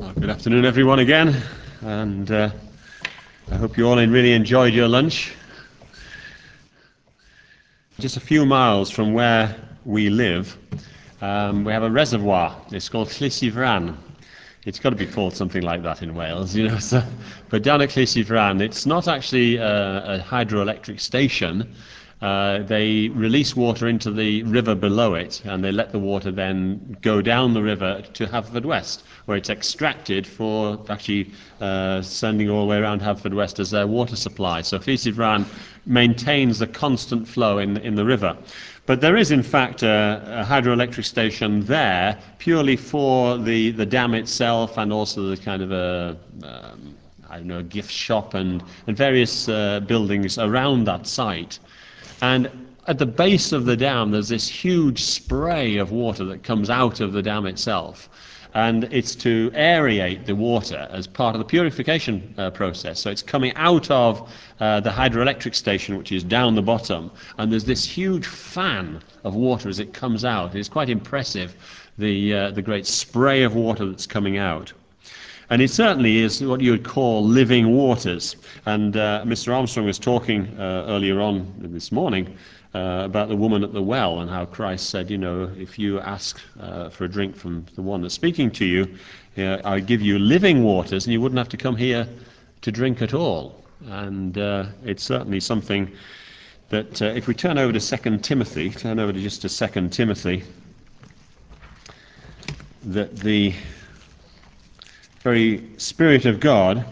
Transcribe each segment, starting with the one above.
Well, good afternoon, everyone, again, and I hope you all really enjoyed your lunch. Just a few miles from where we live, we have a reservoir. It's called Llys Ifran. It's got to be called something like that in Wales, you know. So, but down at Llys Ifran, it's not actually a hydroelectric station. They release water into the river below it, and they let the water then go down the river to Haverfordwest, where it's extracted for actually sending all the way around Haverfordwest as their water supply. So Llys Ifran maintains a constant flow in the river. But there is, in fact, a hydroelectric station there purely for the dam itself, and also the kind of a gift shop and various buildings around that site. And at the base of the dam, there's this huge spray of water that comes out of the dam itself. And it's to aerate the water as part of the purification process. So it's coming out of the hydroelectric station, which is down the bottom, and there's this huge fan of water as it comes out. It's quite impressive, the great spray of water that's coming out. And it certainly is what you would call living waters. And Mr. Armstrong was talking earlier on this morning about the woman at the well, and how Christ said, you know, if you ask for a drink from the one that's speaking to you, I give you living waters, and you wouldn't have to come here to drink at all. And it's certainly something that if we turn over to 2 Timothy, just to 2 Timothy, that the very Spirit of God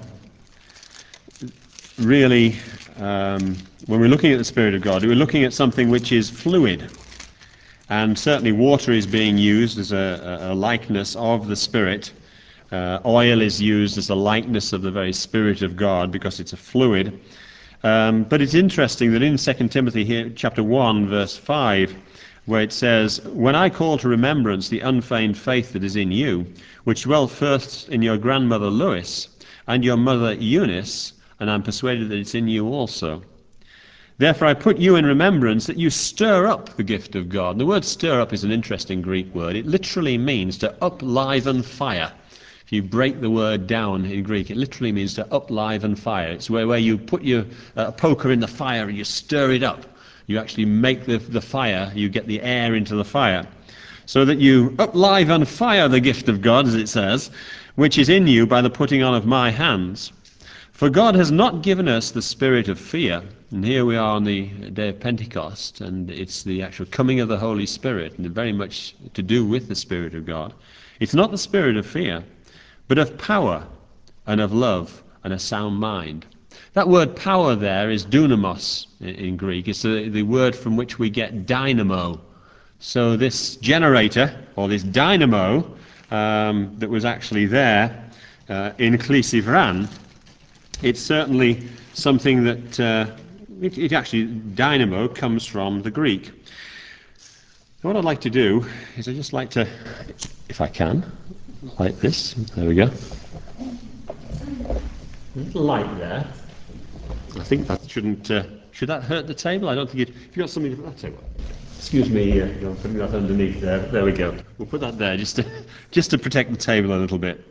really, when we're looking at the Spirit of God, we're looking at something which is fluid. And certainly water is being used as a likeness of the Spirit. Oil is used as a likeness of the very Spirit of God because it's a fluid. But it's interesting that in 2 Timothy here, chapter 1, verse 5, where it says, "When I call to remembrance the unfeigned faith that is in you, which dwelt first in your grandmother Lois and your mother Eunice, and I'm persuaded that it's in you also. Therefore I put you in remembrance that you stir up the gift of God." And the word stir up is an interesting Greek word. It literally means to upliven fire. If you break the word down in Greek, it literally means to upliven fire. It's where you put your poker in the fire and you stir it up. You actually make the fire, you get the air into the fire. So that you upliven fire the gift of God, as it says, which is in you by the putting on of my hands. For God has not given us the spirit of fear. And here we are on the day of Pentecost, and it's the actual coming of the Holy Spirit, and very much to do with the Spirit of God. It's not the spirit of fear, but of power and of love and a sound mind. That word power there is dunamos in Greek. It's the word from which we get dynamo. So this generator, or this dynamo, that was actually there in Llys Ifran, it's certainly something that, it actually, dynamo comes from the Greek. What I'd like to do is I'd just like to, if I can, like this. There we go. A little light there. I think that shouldn't, should that hurt the table? I don't think it, if you've got something to put that table. Excuse me, I'm putting that underneath there. There we go. We'll put that there just to protect the table a little bit.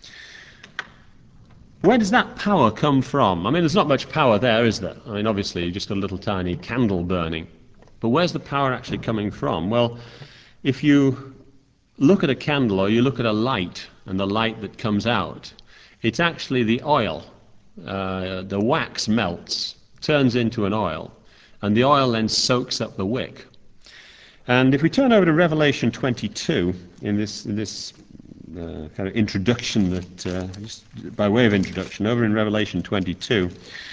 Where does that power come from? I mean, there's not much power there, is there? I mean, obviously, just a little tiny candle burning. But where's the power actually coming from? Well, if you look at a candle or you look at a light and the light that comes out, it's actually the oil. The wax melts, turns into an oil, and the oil then soaks up the wick. And if we turn over to Revelation 22, in this kind of introduction that, just by way of introduction, over in Revelation 22,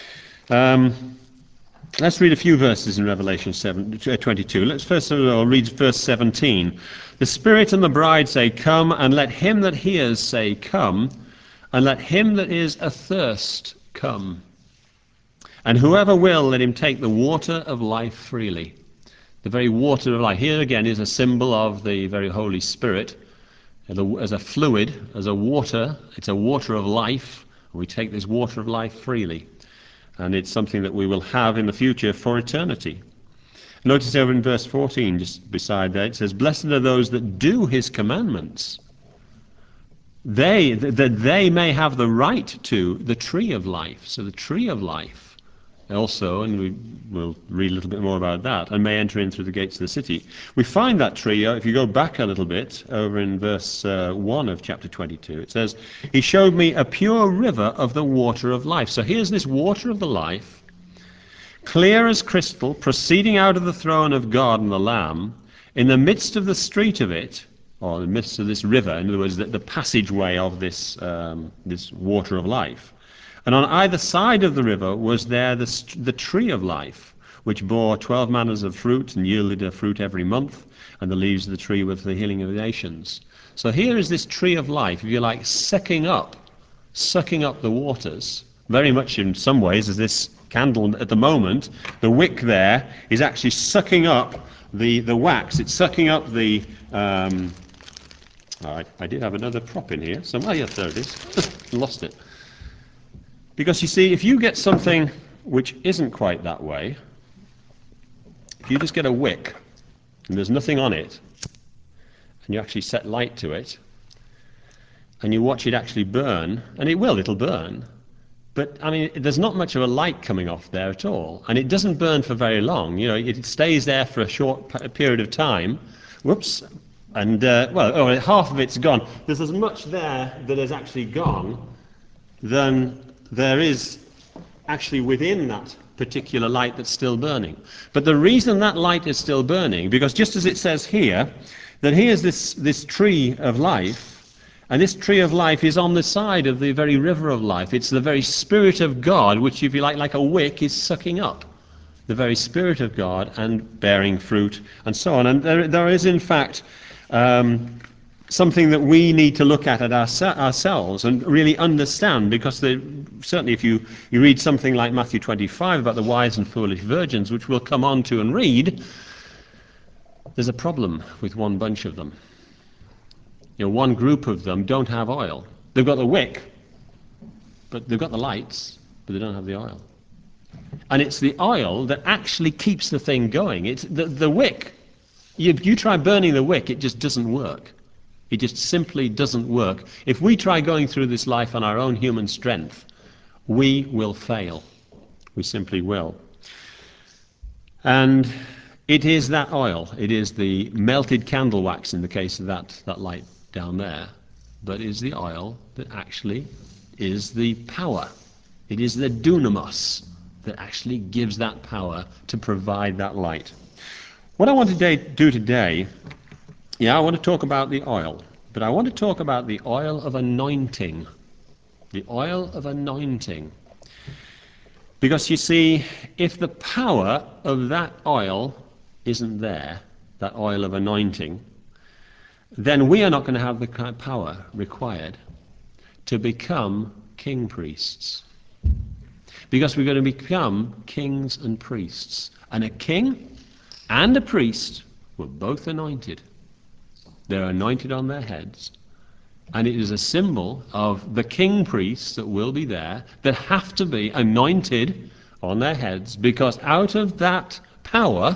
let's read a few verses in Revelation 22. Let's first of all read verse 17. "The Spirit and the bride say, Come, and let him that hears say, Come, and let him that is athirst come. And whoever will, let him take the water of life freely." The very water of life. Here again is a symbol of the very Holy Spirit. As a fluid, as a water, it's a water of life. We take this water of life freely. And it's something that we will have in the future for eternity. Notice over in verse 14, just beside that, it says, "Blessed are those that do his commandments." they may have the right to the tree of life. So the tree of life also, and we will read a little bit more about that, and may enter in through the gates of the city. We find that tree, if you go back a little bit, over in verse 1 of chapter 22, it says, he showed me a pure river of the water of life. So here's this water of the life, clear as crystal, proceeding out of the throne of God and the Lamb, in the midst of the street of it, or in the midst of this river, in other words, the passageway of this water of life. And on either side of the river was there the tree of life, which bore 12 manners of fruit and yielded a fruit every month, and the leaves of the tree were for the healing of the nations. So here is this tree of life, if you like, sucking up the waters, very much in some ways as this candle at the moment. The wick there is actually sucking up the wax. It's sucking up the... I did have another prop in here. Oh, yes, there it is. Lost it. Because you see, if you get something which isn't quite that way, if you just get a wick and there's nothing on it, and you actually set light to it, and you watch it actually burn, and it'll burn, but I mean, there's not much of a light coming off there at all, and it doesn't burn for very long. You know, it stays there for a short period of time. Whoops. And, half of it's gone. There's as much there that has actually gone than there is actually within that particular light that's still burning. But the reason that light is still burning, because just as it says here, that here's this tree of life, and this tree of life is on the side of the very river of life. It's the very Spirit of God, which, if you like a wick, is sucking up the very Spirit of God and bearing fruit and so on. And there is, in fact, something that we need to look at ourselves and really understand, because certainly if you read something like Matthew 25 about the wise and foolish virgins, which we'll come on to and read, there's a problem with one bunch of them. You know, one group of them don't have oil. They've got the wick, but they've got the lights, but they don't have the oil. And it's the oil that actually keeps the thing going. It's the wick. You try burning the wick, it just doesn't work. It just simply doesn't work. If we try going through this life on our own human strength, we will fail. We simply will. And it is that oil. It is the melted candle wax in the case of that light down there. But it is the oil that actually is the power. It is the dunamis that actually gives that power to provide that light. What I want to do today, I want to talk about the oil, but I want to talk about the oil of anointing. The oil of anointing. Because you see, if the power of that oil isn't there, that oil of anointing, then we are not going to have the kind of power required to become king priests. Because we're going to become kings and priests. And a king and a priest were both anointed. They're anointed on their heads. And it is a symbol of the king priests that will be there, that have to be anointed on their heads, because out of that power,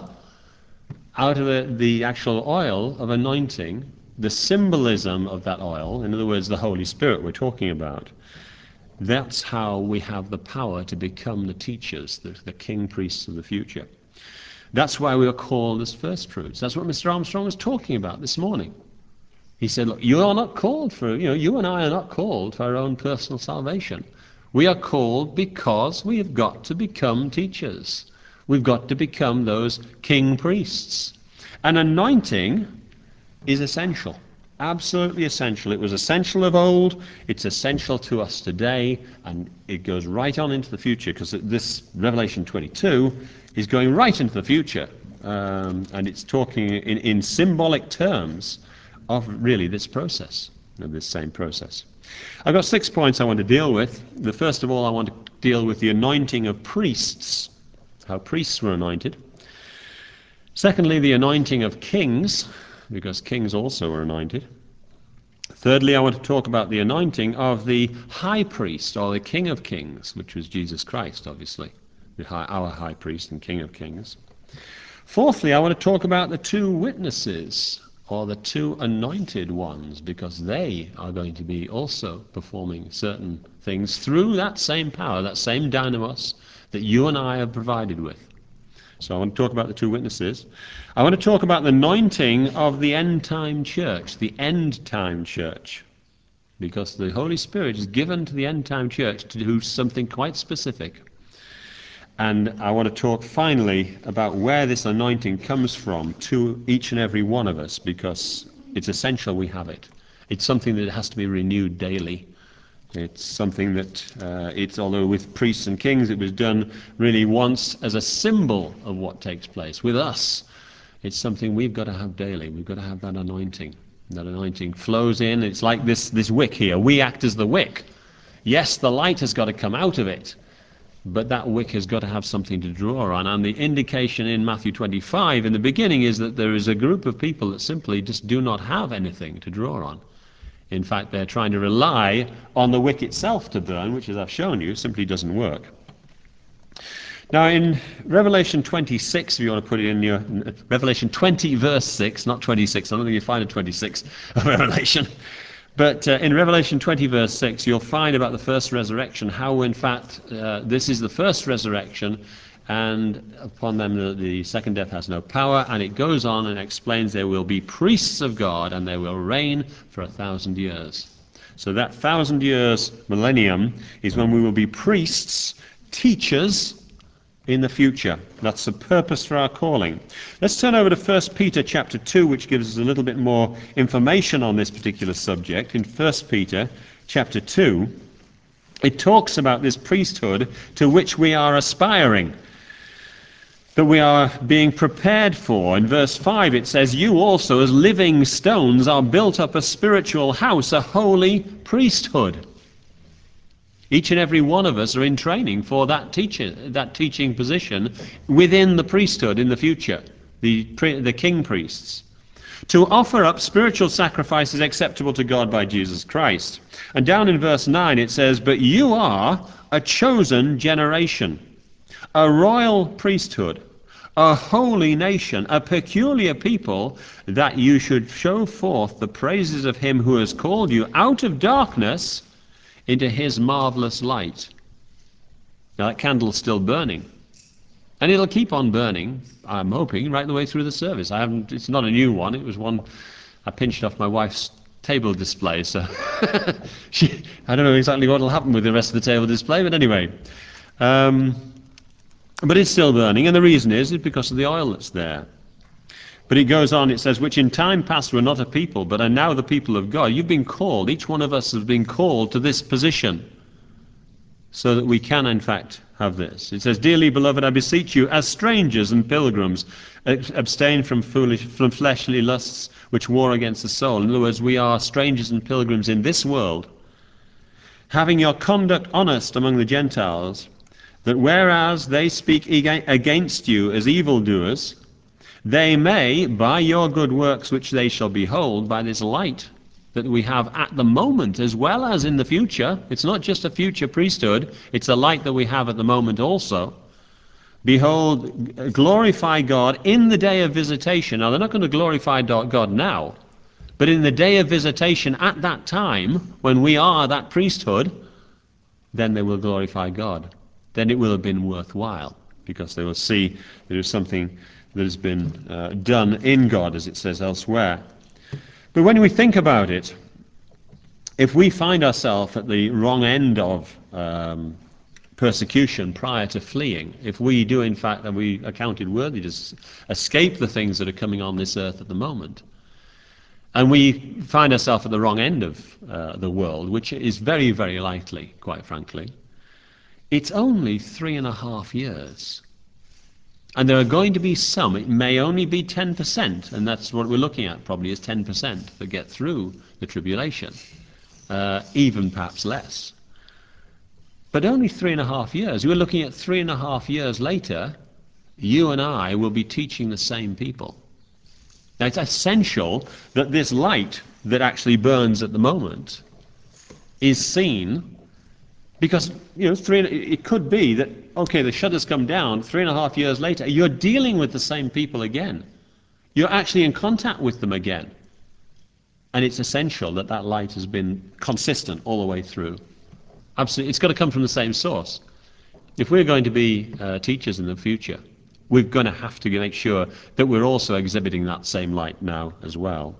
out of the actual oil of anointing, the symbolism of that oil, in other words, the Holy Spirit we're talking about, that's how we have the power to become the teachers, the king priests of the future. That's why we are called as first fruits. That's what Mr. Armstrong was talking about this morning. He said, look, you are not called for, you and I are not called for our own personal salvation. We are called because we have got to become teachers. We've got to become those king priests. And anointing is essential, absolutely essential. It was essential of old, it's essential to us today, and it goes right on into the future, because this Revelation 22 is going right into the future, and it's talking in symbolic terms of really this process, of this same process. I've got 6 points I want to deal with. First of all, I want to deal with the anointing of priests, how priests were anointed. Secondly, the anointing of kings, because kings also were anointed. Thirdly, I want to talk about the anointing of the high priest, or the King of Kings, which was Jesus Christ, obviously, our high priest and King of Kings. Fourthly, I want to talk about the two witnesses, or the two anointed ones, because they are going to be also performing certain things through that same power, that same dynamos that you and I are provided with. So I want to talk about the two witnesses. I want to talk about the anointing of the end-time church, the end-time church, because the Holy Spirit is given to the end-time church to do something quite specific. And I want to talk finally about where this anointing comes from to each and every one of us, because it's essential we have it. It's something that has to be renewed daily. It's something that, although with priests and kings it was done really once as a symbol of what takes place. With us, it's something we've got to have daily. We've got to have that anointing. That anointing flows in. It's like this wick here. We act as the wick. Yes, the light has got to come out of it, but that wick has got to have something to draw on. And the indication in Matthew 25 in the beginning is that there is a group of people that simply just do not have anything to draw on. In fact, they're trying to rely on the wick itself to burn, which, as I've shown you, simply doesn't work. Now, in Revelation 26, if you want to put it in your... Revelation 20, verse 6, not 26. I don't think you find a 26 of Revelation. But in Revelation 20, verse 6, you'll find about the first resurrection, how, in fact, this is the first resurrection, and upon them the second death has no power, and it goes on and explains there will be priests of God, and they will reign for 1,000 years. So that 1,000 years, millennium, is when we will be priests, teachers, in the future. That's the purpose for our calling. Let's turn over to 1 Peter chapter 2, which gives us a little bit more information on this particular subject. In 1 Peter chapter 2, it talks about this priesthood to which we are aspiring, that we are being prepared for. In verse 5 it says, "You also as living stones are built up a spiritual house, a holy priesthood." Each and every one of us are in training for that teaching position within the priesthood in the future, the king priests, to offer up spiritual sacrifices acceptable to God by Jesus Christ. And down in verse 9 it says, "But you are a chosen generation, a royal priesthood, a holy nation, a peculiar people, that you should show forth the praises of him who has called you out of darkness into his marvelous light." Now that candle's still burning, and it'll keep on burning, I'm hoping, right the way through the service. It's not a new one. It was one I pinched off my wife's table display, so I don't know exactly what will happen with the rest of the table display, but anyway. But it's still burning, and the reason is because of the oil that's there. But it goes on, it says, "Which in time past were not a people, but are now the people of God." You've been called, each one of us has been called to this position, so that we can in fact have this. It says, "Dearly beloved, I beseech you, as strangers and pilgrims, abstain from fleshly lusts which war against the soul." In other words, we are strangers and pilgrims in this world, "having your conduct honest among the Gentiles, that whereas they speak against you as evildoers, they may, by your good works which they shall behold," by this light that we have at the moment as well as in the future. It's not just a future priesthood, it's a light that we have at the moment also. "Behold, glorify God in the day of visitation." Now they're not going to glorify God now, but in the day of visitation at that time, when we are that priesthood, then they will glorify God. Then it will have been worthwhile, because they will see there is something that has been done in God, as it says elsewhere. But when we think about it, if we find ourselves at the wrong end of persecution prior to fleeing, if we do in fact, and we are counted worthy to escape the things that are coming on this earth at the moment, and we find ourselves at the wrong end of the world, which is very, very likely, quite frankly, it's only 3.5 years. And there are going to be some, it may only be 10%, and that's what we're looking at probably, is 10% that get through the tribulation, even perhaps less. But only 3.5 years. We're looking at 3.5 years later, you and I will be teaching the same people. Now it's essential that this light that actually burns at the moment is seen, because it could be that, okay, the shutters come down, 3.5 years later, you're dealing with the same people again. You're actually in contact with them again. And it's essential that that light has been consistent all the way through. Absolutely, it's got to come from the same source. If we're going to be teachers in the future, we're going to have to make sure that we're also exhibiting that same light now as well.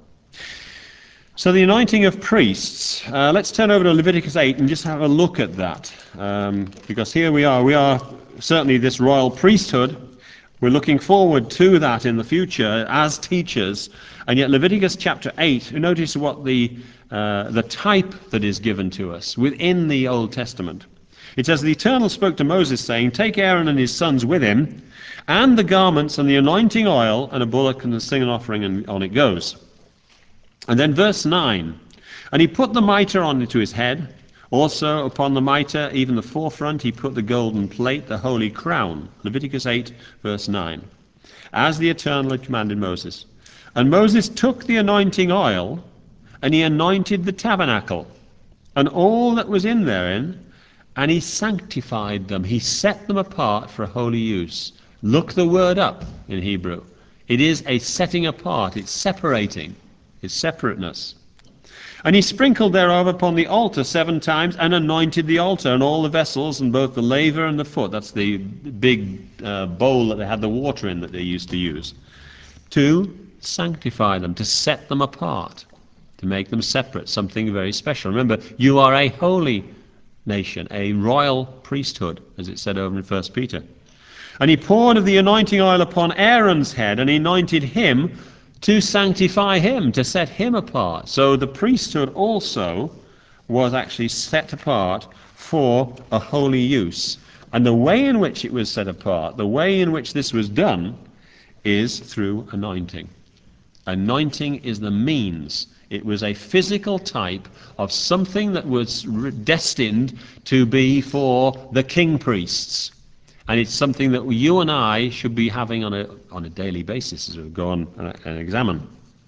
So the anointing of priests, let's turn over to Leviticus 8 and just have a look at that. Because here we are certainly this royal priesthood. We're looking forward to that in the future as teachers. And yet Leviticus chapter 8, notice what the type that is given to us within the Old Testament. It says, the Eternal spoke to Moses, saying, take Aaron and his sons with him, and the garments and the anointing oil, and a bullock and a sin offering, and on it goes. And then verse 9, and he put the mitre onto his head. Also upon the mitre, even the forefront, he put the golden plate, the holy crown. Leviticus 8, verse 9. As the Eternal had commanded Moses. And Moses took the anointing oil, and he anointed the tabernacle, and all that was in therein, and he sanctified them. He set them apart for holy use. Look the word up in Hebrew. It is a setting apart. It's separating. It's separateness. And he sprinkled thereof upon the altar 7 times, and anointed the altar and all the vessels, and both the laver and the foot. That's the big bowl that they had the water in that they used to use. To sanctify them, to set them apart, to make them separate, something very special. Remember, you are a holy nation, a royal priesthood, as it said over in 1 Peter. And he poured of the anointing oil upon Aaron's head, and he anointed him to sanctify him, to set him apart. So the priesthood also was actually set apart for a holy use. And the way in which it was set apart, the way in which this was done, is through anointing. Anointing is the means. It was a physical type of something that was destined to be for the king priests. And it's something that you and I should be having on a daily basis as we go on and examine.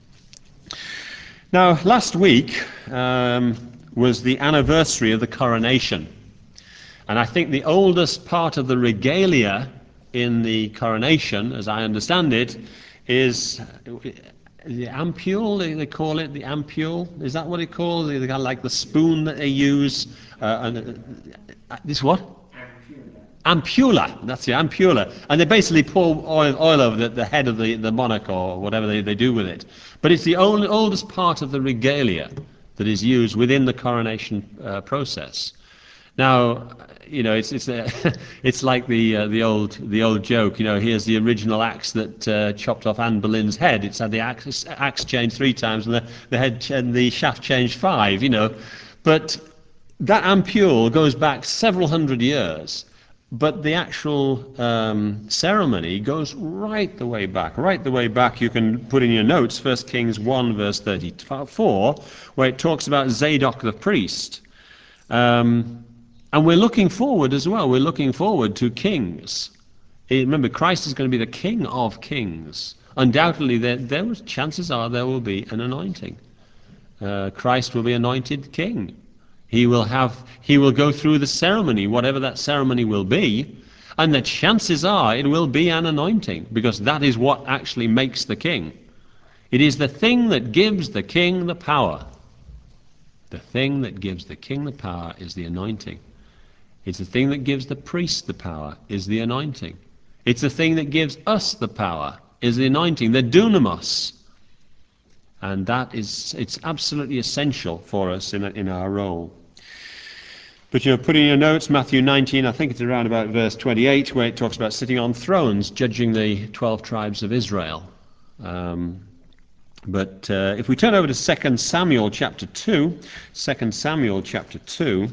Now, last week was the anniversary of the coronation. And I think the oldest part of the regalia in the coronation, as I understand it, is the ampule, they call it, the ampule. Is that what they call it? Like the spoon that they use. This what? Ampulla, that's the ampulla. And they basically pour oil over the head of the monarch or whatever they do with it. But it's the oldest part of the regalia that is used within the coronation process. Now, you know, it's like the old joke. You know, here's the original axe that chopped off Anne Boleyn's head. It's had the axe changed 3 times and the head and the shaft changed 5. You know, but that ampule goes back several hundred years. But the actual ceremony goes right the way back. Right the way back, you can put in your notes 1 Kings 1 verse 34, where it talks about Zadok the priest. And we're looking forward as well. We're looking forward to kings. Remember, Christ is going to be the King of kings. Undoubtedly, chances are there will be an anointing. Christ will be anointed king. He will go through the ceremony, whatever that ceremony will be, and the chances are it will be an anointing, because that is what actually makes the king. It is the thing that gives the king the power. The thing that gives the king the power is the anointing. It's the thing that gives the priest the power, is the anointing. It's the thing that gives us the power, is the anointing, the dunamis. And it's absolutely essential for us in our role. But you know, put in your notes, Matthew 19, I think it's around about verse 28, where it talks about sitting on thrones, judging the 12 tribes of Israel. But if we turn over to 2 Samuel chapter 2, 2 Samuel chapter 2,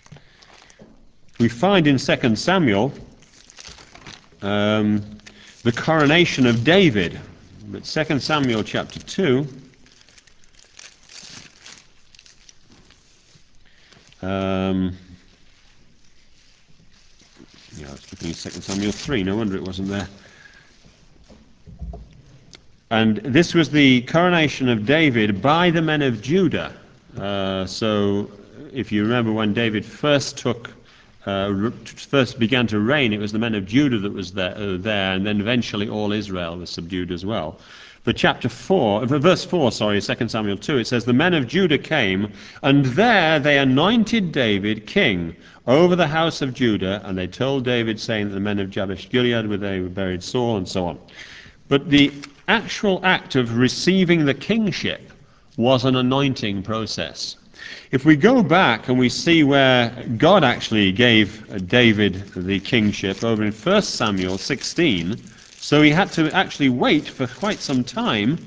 we find in 2 Samuel the coronation of David. But 2 Samuel chapter 2, I was looking at 2 Samuel 3, no wonder it wasn't there. And this was the coronation of David by the men of Judah. So if you remember when David first began to reign, it was the men of Judah that was there, and then eventually all Israel was subdued as well. But verse 4, 2 Samuel 2, it says, "The men of Judah came, and there they anointed David king over the house of Judah, and they told David, saying that the men of Jabesh Gilead were they who buried Saul," and so on. But the actual act of receiving the kingship was an anointing process. If we go back and we see where God actually gave David the kingship over in 1 Samuel 16, so he had to actually wait for quite some time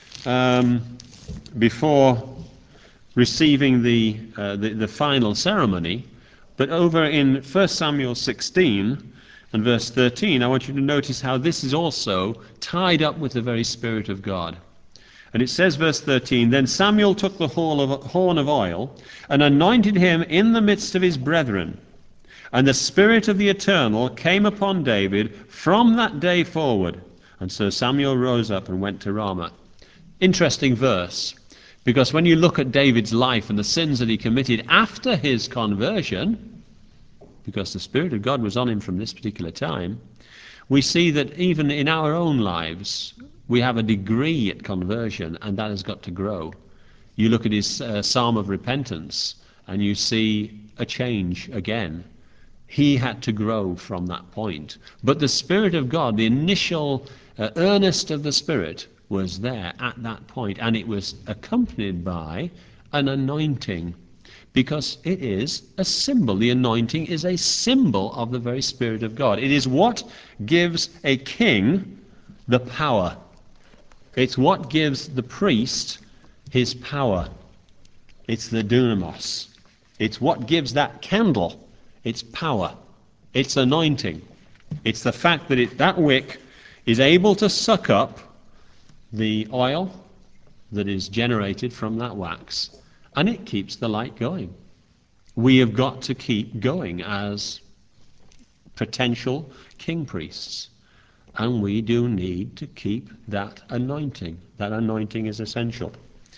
before receiving the final ceremony. But over in 1 Samuel 16 and verse 13, I want you to notice how this is also tied up with the very Spirit of God. And it says, verse 13, "Then Samuel took the horn of oil and anointed him in the midst of his brethren. And the Spirit of the Eternal came upon David from that day forward. And so Samuel rose up and went to Ramah." Interesting verse, because when you look at David's life and the sins that he committed after his conversion, because the Spirit of God was on him from this particular time, we see that even in our own lives, we have a degree at conversion, and that has got to grow. You look at his psalm of repentance, and you see a change again. He had to grow from that point. But the Spirit of God, the initial earnest of the Spirit, was there at that point, and it was accompanied by an anointing, because it is a symbol. The anointing is a symbol of the very Spirit of God. It is what gives a king the power. It's what gives the priest his power. It's the dunamis. It's what gives that candle its power. It's anointing. It's the fact that that wick is able to suck up the oil that is generated from that wax, and it keeps the light going. We have got to keep going as potential king priests, and we do need to keep that anointing. That anointing is essential.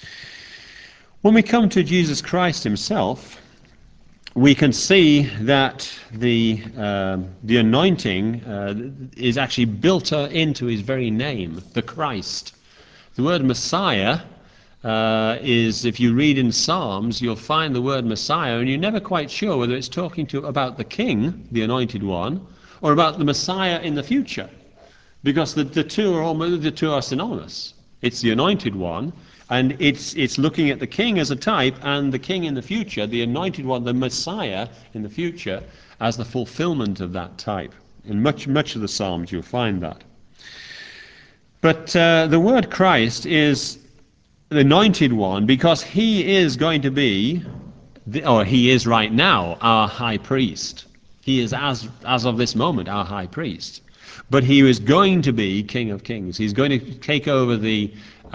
When we come to Jesus Christ himself, we can see that the anointing is actually built into his very name, the Christ. The word Messiah is, if you read in Psalms, you'll find the word Messiah, and you're never quite sure whether it's talking about the King, the Anointed One, or about the Messiah in the future, because the two are synonymous. It's the Anointed One, and it's looking at the King as a type, and the King in the future, the Anointed One, the Messiah in the future, as the fulfillment of that type. In much of the Psalms you'll find that. But the word Christ is the Anointed One because he is going to be, he is right now, our high priest. He is, as of this moment, our high priest. But he is going to be King of Kings. He's going to take over the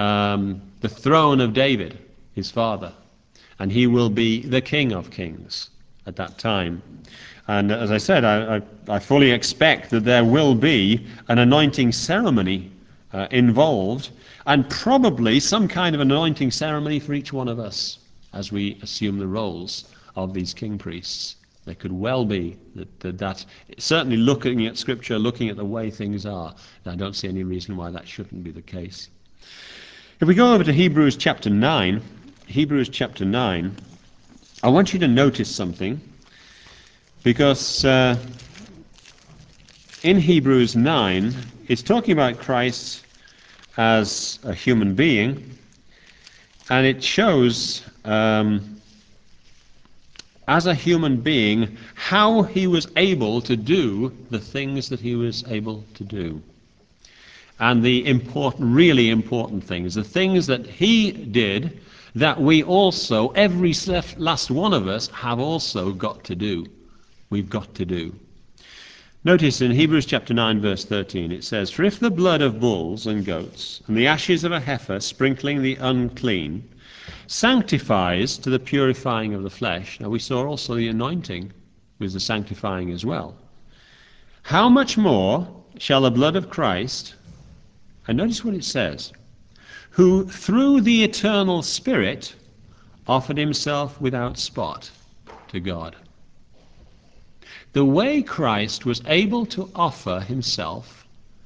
throne of David, his father, and he will be the King of Kings at that time. And as I said, I fully expect that there will be an anointing ceremony involved, and probably some kind of anointing ceremony for each one of us as we assume the roles of these king priests. There could well be that certainly looking at Scripture, looking at the way things are, I don't see any reason why that shouldn't be the case. If we go over to Hebrews chapter 9, I want you to notice something, because in Hebrews 9, it's talking about Christ as a human being, and it shows as a human being how he was able to do the things that he was able to do. And the really important things, the things that he did, that we also, every last one of us, have also got to do. We've got to do. Notice in Hebrews chapter 9, verse 13, it says, "For if the blood of bulls and goats and the ashes of a heifer sprinkling the unclean sanctifies to the purifying of the flesh," now we saw also the anointing was the sanctifying as well, "how much more shall the blood of Christ," and notice what it says, "who through the eternal Spirit offered himself without spot to God." The way Christ was able to offer himself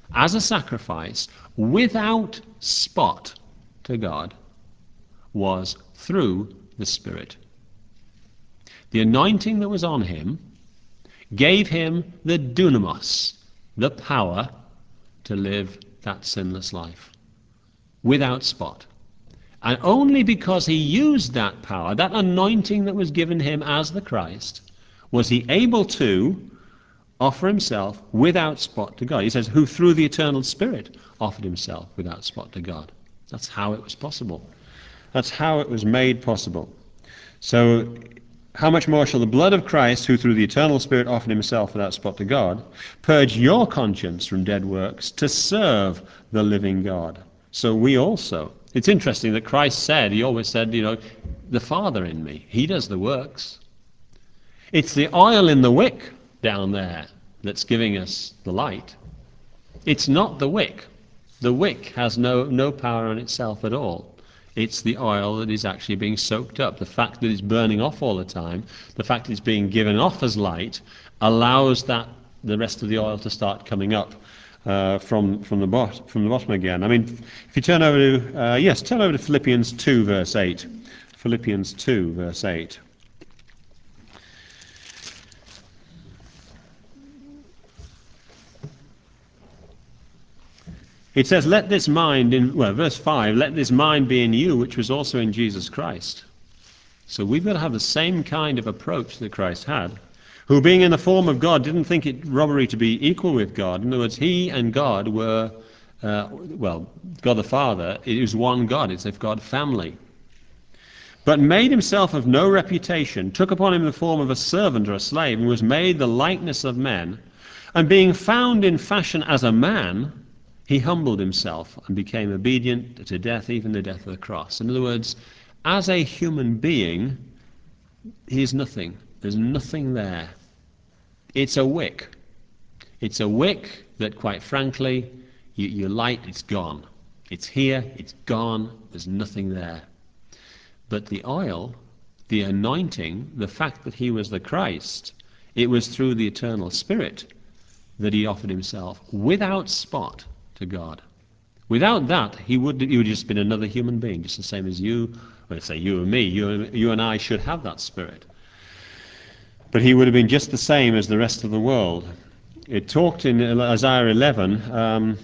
as a sacrifice without spot to God was through the Spirit. The anointing that was on him gave him the dunamos, the power to live that sinless life without spot. And only because he used that power, that anointing that was given him as the Christ, was he able to offer himself without spot to God. He says, who through the eternal Spirit offered himself without spot to God. That's how it was possible. That's how it was made possible. So how much more shall the blood of Christ, who through the eternal Spirit offered himself without spot to God, purge your conscience from dead works to serve the living God? So we also. It's interesting that Christ said, he always said, the Father in me, he does the works. It's the oil in the wick down there that's giving us the light. It's not the wick. The wick has no power on itself at all. It's the oil that is actually being soaked up. The fact that it's burning off all the time, the fact that it's being given off as light, allows the rest of the oil to start coming up from the bottom again. I mean, if you turn over to turn over to Philippians 2 verse 8. Philippians 2 verse 8. It says, let this mind verse 5, let this mind be in you, which was also in Jesus Christ. So we've got to have the same kind of approach that Christ had, who being in the form of God didn't think it robbery to be equal with God. In other words, he and God were, God the Father, it was one God, it's a God family. But made himself of no reputation, took upon him the form of a servant or a slave, and was made the likeness of men. And being found in fashion as a man, he humbled himself and became obedient to death, even the death of the cross. In other words, as a human being, he is nothing. There's nothing there. It's a wick. It's a wick that, quite frankly, you light, it's gone. It's here, it's gone, there's nothing there. But the oil, the anointing, the fact that he was the Christ, it was through the eternal Spirit that he offered himself without spot to God. Without that, he would just been another human being, just the same as you, let's say you and me, you and I should have that Spirit. But he would have been just the same as the rest of the world. It talked in Isaiah 11,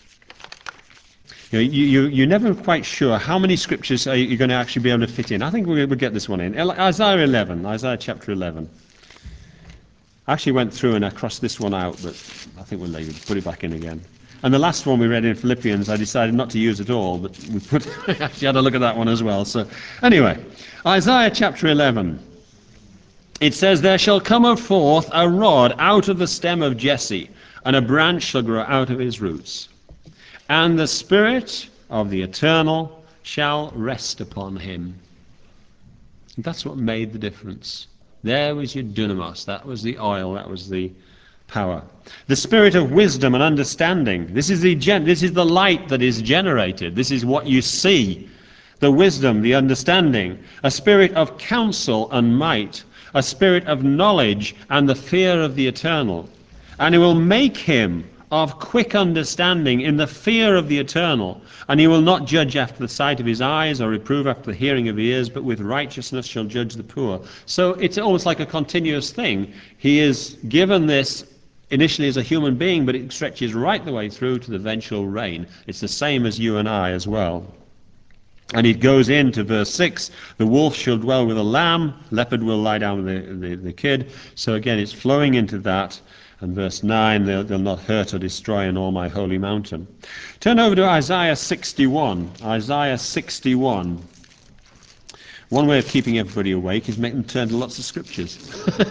you're never quite sure how many scriptures are you going to actually be able to fit in. I think we'll get this one in. Isaiah chapter 11. I actually went through and I crossed this one out, but I think we'll put it back in again. And the last one we read in Philippians, I decided not to use at all, but we actually had a look at that one as well. So anyway, Isaiah chapter 11. It says, there shall come forth a rod out of the stem of Jesse, and a branch shall grow out of his roots. And the Spirit of the Eternal shall rest upon him. And that's what made the difference. There was your dunamos, that was the oil, that was the power. The spirit of wisdom and understanding. This is the light that is generated. This is what you see. The wisdom, the understanding. A spirit of counsel and might. A spirit of knowledge and the fear of the Eternal. And it will make him of quick understanding in the fear of the Eternal. And he will not judge after the sight of his eyes, or reprove after the hearing of ears, but with righteousness shall judge the poor. So it's almost like a continuous thing. He is given this initially as a human being, but it stretches right the way through to the eventual reign. It's the same as you and I as well. And it goes into verse 6, the wolf shall dwell with the lamb, leopard will lie down with the kid. So again, it's flowing into that. And verse 9, they'll not hurt or destroy in all my holy mountain. Turn over to Isaiah 61. Isaiah 61. One way of keeping everybody awake is make them turn to lots of scriptures.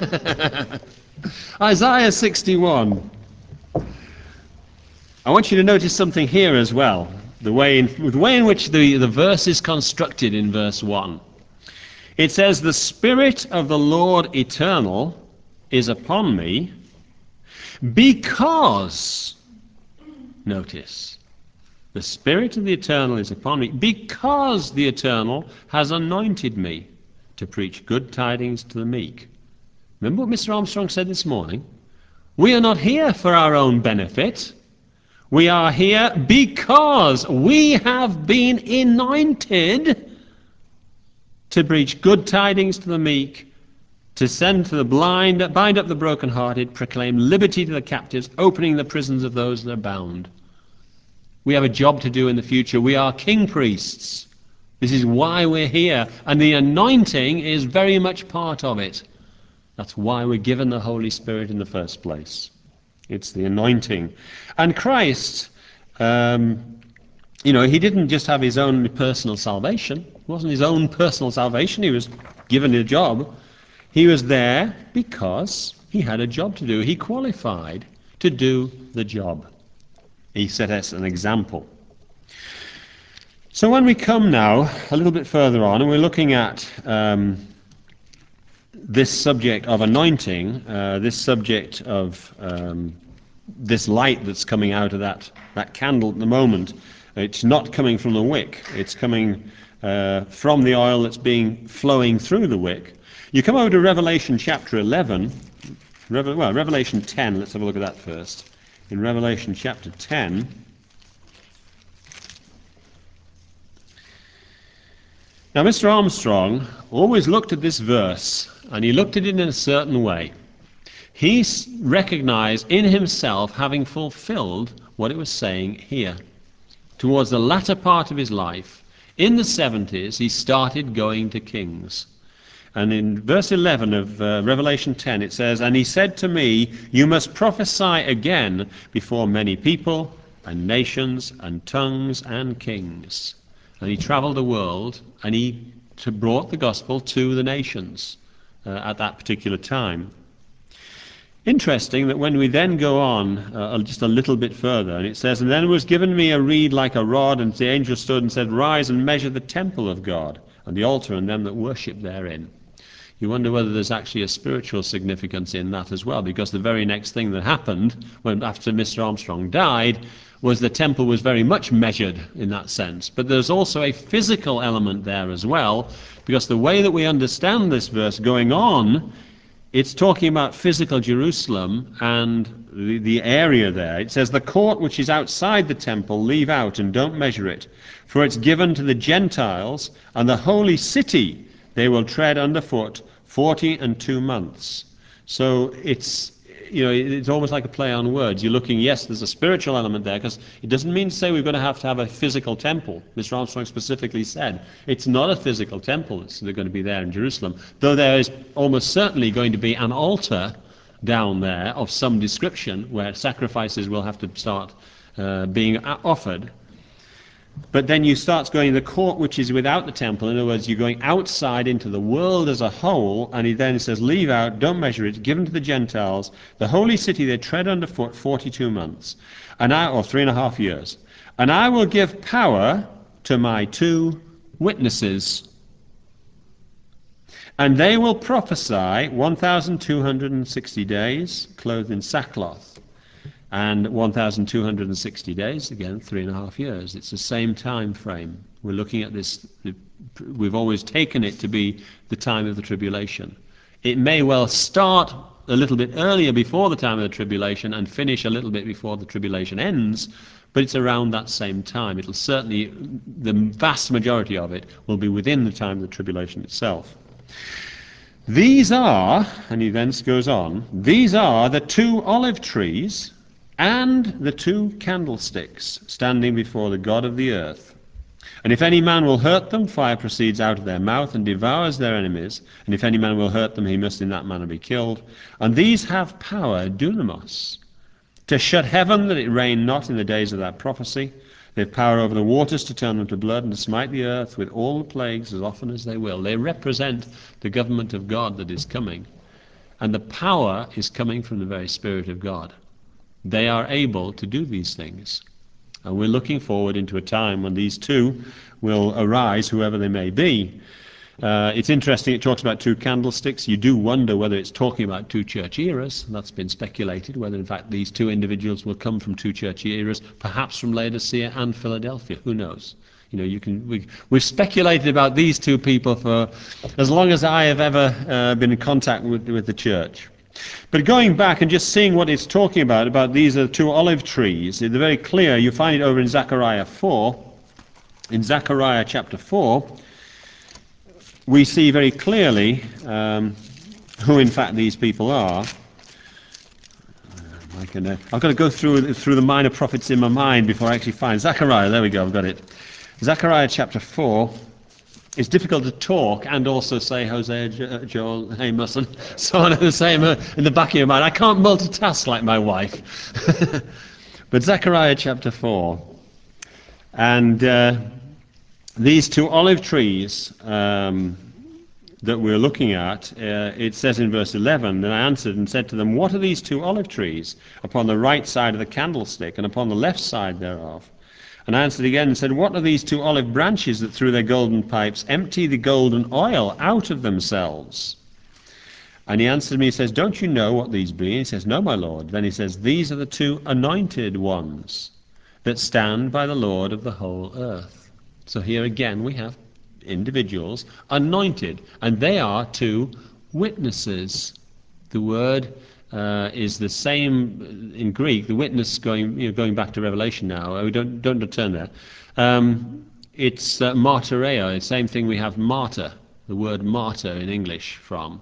Isaiah 61. I want you to notice something here as well. The way in which the verse is constructed in verse 1. It says, the Spirit of the Lord Eternal is upon me, because, notice, the Spirit of the Eternal is upon me, because the Eternal has anointed me to preach good tidings to the meek. Remember what Mr. Armstrong said this morning? We are not here for our own benefit. We are here because we have been anointed to preach good tidings to the meek, to send to the blind, bind up the brokenhearted, proclaim liberty to the captives, opening the prisons of those that are bound. We have a job to do in the future. We are king priests. This is why we're here, and the anointing is very much part of it. That's why we're given the Holy Spirit in the first place. It's the anointing. And Christ, he didn't just have his own personal salvation. It wasn't his own personal salvation. He was given a job. He was there because he had a job to do. He qualified to do the job. He set us an example. So when we come now a little bit further on, and we're looking at this subject of anointing, this subject of this light that's coming out of that candle at the moment, it's not coming from the wick. It's coming from the oil that's flowing through the wick. You come over to Revelation chapter 11, Revelation 10, let's have a look at that first. In Revelation chapter 10, now Mr. Armstrong always looked at this verse, and he looked at it in a certain way. He recognized in himself having fulfilled what it was saying here. Towards the latter part of his life, in the 70s, he started going to kings. And in verse 11 of Revelation 10 it says, "And he said to me, you must prophesy again before many people and nations and tongues and kings." And he traveled the world and he brought the gospel to the nations at that particular time. Interesting that when we then go on just a little bit further, and it says, "And then was given me a reed like a rod, and the angel stood and said, Rise and measure the temple of God, and the altar and them that worship therein." You wonder whether there's actually a spiritual significance in that as well, because the very next thing that happened after Mr. Armstrong died was the temple was very much measured in that sense. But there's also a physical element there as well, because the way that we understand this verse going on, it's talking about physical Jerusalem and the area there. It says, "The court which is outside the temple leave out and don't measure it, for it's given to the Gentiles, and the holy city they will tread underfoot 42 months." So it's almost like a play on words. You're looking, yes, there's a spiritual element there, because it doesn't mean to say we're going to have a physical temple. Mr. Armstrong specifically said it's not a physical temple that's going to be there in Jerusalem, though there is almost certainly going to be an altar down there of some description where sacrifices will have to start being offered. But then you start going the court which is without the temple. In other words, you're going outside into the world as a whole, and he then says, "Leave out, don't measure it, given to the Gentiles, the holy city they tread underfoot 42 months, or 3.5 years. And I will give power to my 2 witnesses, and they will prophesy 1,260 days, clothed in sackcloth. And 1,260 days, again, 3.5 years. It's the same time frame. We're looking at this, we've always taken it to be the time of the tribulation. It may well start a little bit earlier before the time of the tribulation and finish a little bit before the tribulation ends, but it's around that same time. It'll certainly, the vast majority of it will be within the time of the tribulation itself. "These are," and he then goes on, "these are the 2 olive trees and the 2 candlesticks standing before the God of the earth. And if any man will hurt them, fire proceeds out of their mouth and devours their enemies. And if any man will hurt them, he must in that manner be killed. And these have power, dunamos, to shut heaven that it rain not in the days of that prophecy. They have power over the waters to turn them to blood and to smite the earth with all the plagues as often as they will." They represent the government of God that is coming. And the power is coming from the very Spirit of God. They are able to do these things. And we're looking forward into a time when these 2 will arise, whoever they may be. It's interesting, it talks about 2 candlesticks. You do wonder whether it's talking about 2 church eras. That's been speculated, whether in fact these 2 individuals will come from 2 church eras, perhaps from Laodicea and Philadelphia. Who knows? We've speculated about these 2 people for as long as I have ever been in contact with the church. But going back and just seeing what it's talking about these are two olive trees, they're very clear. You find it over in Zechariah 4. In Zechariah chapter 4, we see very clearly who in fact these people are. I've got to go through the minor prophets in my mind before I actually find Zechariah. There we go, I've got it. Zechariah chapter 4. It's difficult to talk and also say Hosea, Joel, Amos, and so on at the same in the back of your mind. I can't multitask like my wife. But Zechariah chapter 4. And these two olive trees that we're looking at, it says in verse 11, "Then I answered and said to them, What are these two olive trees upon the right side of the candlestick and upon the left side thereof? And I answered again and said, What are these two olive branches that through their golden pipes empty the golden oil out of themselves? And he answered me, he says, Don't you know what these be? And he says, No, my Lord. Then he says, These are the two anointed ones that stand by the Lord of the whole earth. So here again we have individuals anointed, and they are two witnesses. The word is the same in Greek. The witness going back to Revelation now. We don't turn there. It's martyreo. It's the same thing we have martyr. The word martyr in English from.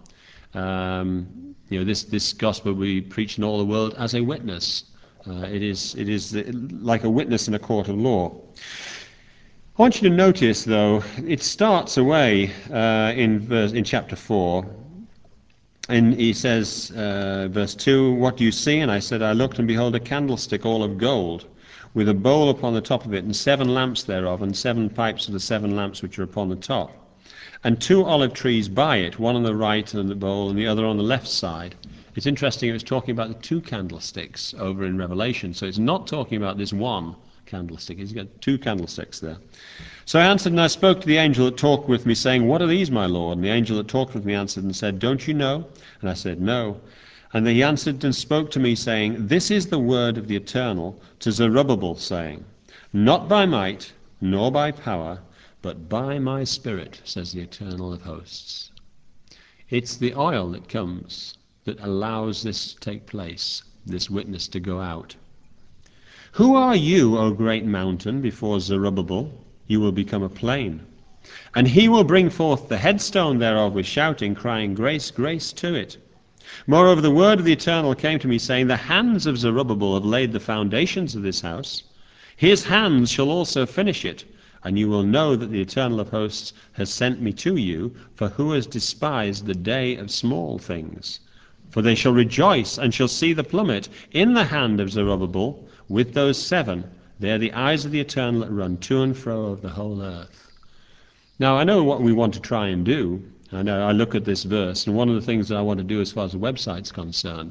This gospel we preach in all the world as a witness. It is like a witness in a court of law. I want you to notice, though, it starts away in chapter 4, and he says, verse 2, What do you see? And I said, I looked, and behold, a candlestick all of gold, with a bowl upon the top of it, and 7 lamps thereof, and 7 pipes of the 7 lamps which are upon the top. And 2 olive trees by it, one on the right and the bowl, and the other on the left side. It's interesting, it was talking about the 2 candlesticks over in Revelation, so it's not talking about this one candlestick. He's got 2 candlesticks there. So I answered, and I spoke to the angel that talked with me, saying, What are these, my Lord? And the angel that talked with me answered and said, Don't you know? And I said, No. And he answered and spoke to me, saying, This is the word of the Eternal to Zerubbabel, saying, Not by might, nor by power, but by my Spirit, says the Eternal of hosts. It's the oil that comes that allows this to take place, this witness to go out. Who are you, O great mountain? Before Zerubbabel you will become a plain. And he will bring forth the headstone thereof with shouting, crying, Grace, grace to it. Moreover, the word of the Eternal came to me, saying, The hands of Zerubbabel have laid the foundations of this house. His hands shall also finish it. And you will know that the Eternal of hosts has sent me to you, for who has despised the day of small things? For they shall rejoice, and shall see the plummet in the hand of Zerubbabel, with those 7. They are the eyes of the Eternal that run to and fro over the whole earth. Now, I know what we want to try and do. I know I look at this verse, and one of the things that I want to do as far as the website's concerned,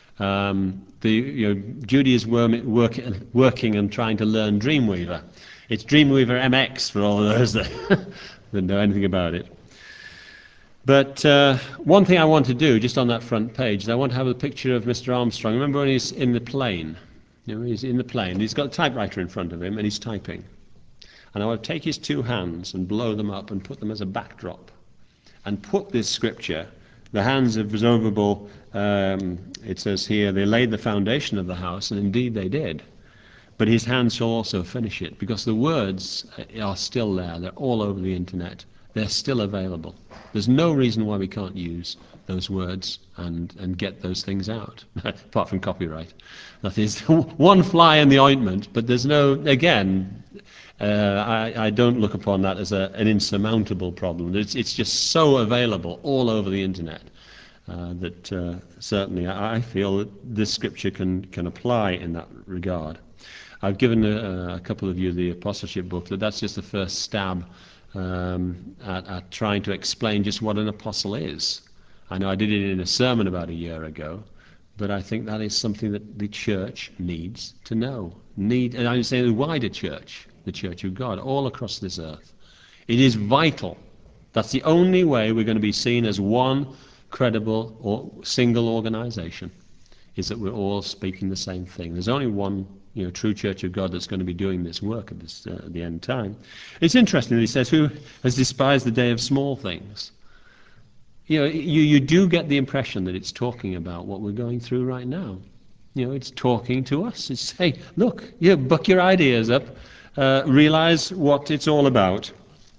Judy is working and trying to learn Dreamweaver. It's Dreamweaver MX for all of those that know anything about it. But one thing I want to do, just on that front page, is I want to have a picture of Mr. Armstrong. Remember when he's in the plane? He's in the plane. He's got a typewriter in front of him, and he's typing. And I want to take his 2 hands and blow them up and put them as a backdrop, and put this scripture, the hands of Zerubbabel, it says here, they laid the foundation of the house, and indeed they did. But his hands shall also finish it, because the words are still there. They're all over the internet. They're still available. There's no reason why we can't use those words and get those things out, apart from copyright. That is one fly in the ointment, but there's no, again, I don't look upon that as an insurmountable problem. It's just so available all over the internet that certainly I feel that this scripture can apply in that regard. I've given a couple of you the apostleship booklet. That's just the first stab at trying to explain just what an apostle is. I know I did it in a sermon about a year ago, but I think that is something that the church needs to know. And I'm saying the wider church, the Church of God, all across this earth. It is vital. That's the only way we're going to be seen as one credible or single organization, is that we're all speaking the same thing. There's only one true Church of God that's going to be doing this work at the end time. It's interesting that he says, who has despised the day of small things? you do get the impression that it's talking about what we're going through right now. It's talking to us. It's saying, look, buck your ideas up, realize what it's all about.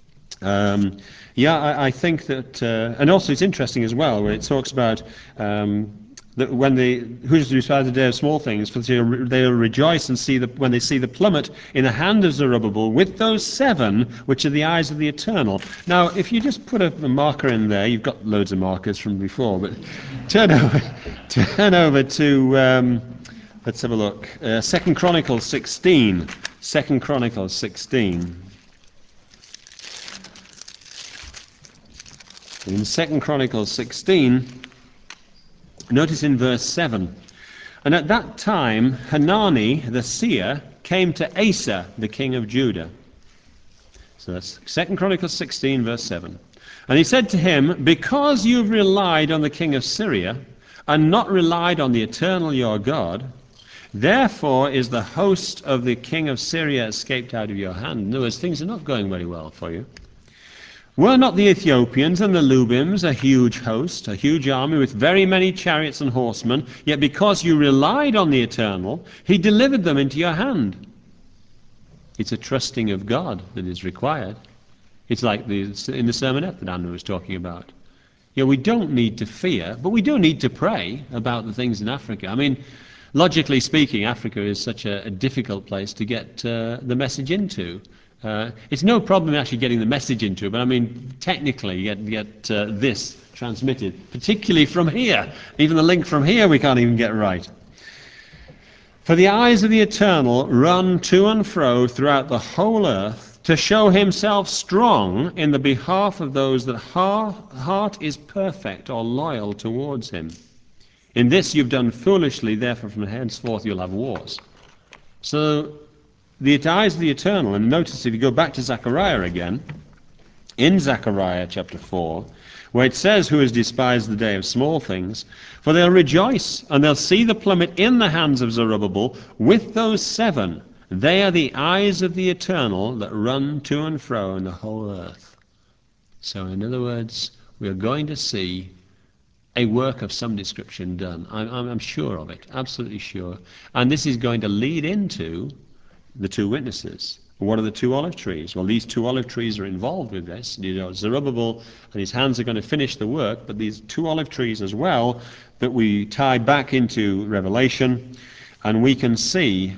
I think that, and also it's interesting as well, where it talks about that when who despise the day of small things, for they'll rejoice and when they see the plummet in the hand of Zerubbabel with those 7 which are the eyes of the eternal. Now, if you just put a marker in there, you've got loads of markers from before, but turn over to let's have a look. 2 Chronicles 16. 2 Chronicles 16. In 2 Chronicles 16, notice in verse 7, and at that time Hanani the seer came to Asa the king of Judah. So that's 2 Chronicles 16 verse 7. And he said to him, because you've relied on the king of Syria and not relied on the eternal your God, therefore is the host of the king of Syria escaped out of your hand. In other words, things are not going very well for you. Were not the Ethiopians and the Lubims a huge host, a huge army with very many chariots and horsemen? Yet because you relied on the Eternal, he delivered them into your hand. It's a trusting of God that is required. It's like in the sermonette that Andrew was talking about. We don't need to fear, but we do need to pray about the things in Africa. I mean, logically speaking, Africa is such a difficult place to get the message into. It's no problem actually getting the message into it, but I mean, technically, get this transmitted, particularly from here. Even the link from here we can't even get right. For the eyes of the Eternal run to and fro throughout the whole earth to show himself strong in the behalf of those that heart is perfect or loyal towards him. In this you've done foolishly, therefore from henceforth you'll have wars. So the eyes of the Eternal, and notice if you go back to Zechariah again, in Zechariah chapter 4, where it says, who has despised the day of small things, for they'll rejoice, and they'll see the plummet in the hands of Zerubbabel with those 7. They are the eyes of the Eternal that run to and fro in the whole earth. So in other words, we are going to see a work of some description done. I'm sure of it, absolutely sure. And this is going to lead into the 2 witnesses. What are the 2 olive trees? Well, these 2 olive trees are involved with this. Zerubbabel and his hands are going to finish the work, but these 2 olive trees as well that we tie back into Revelation, and we can see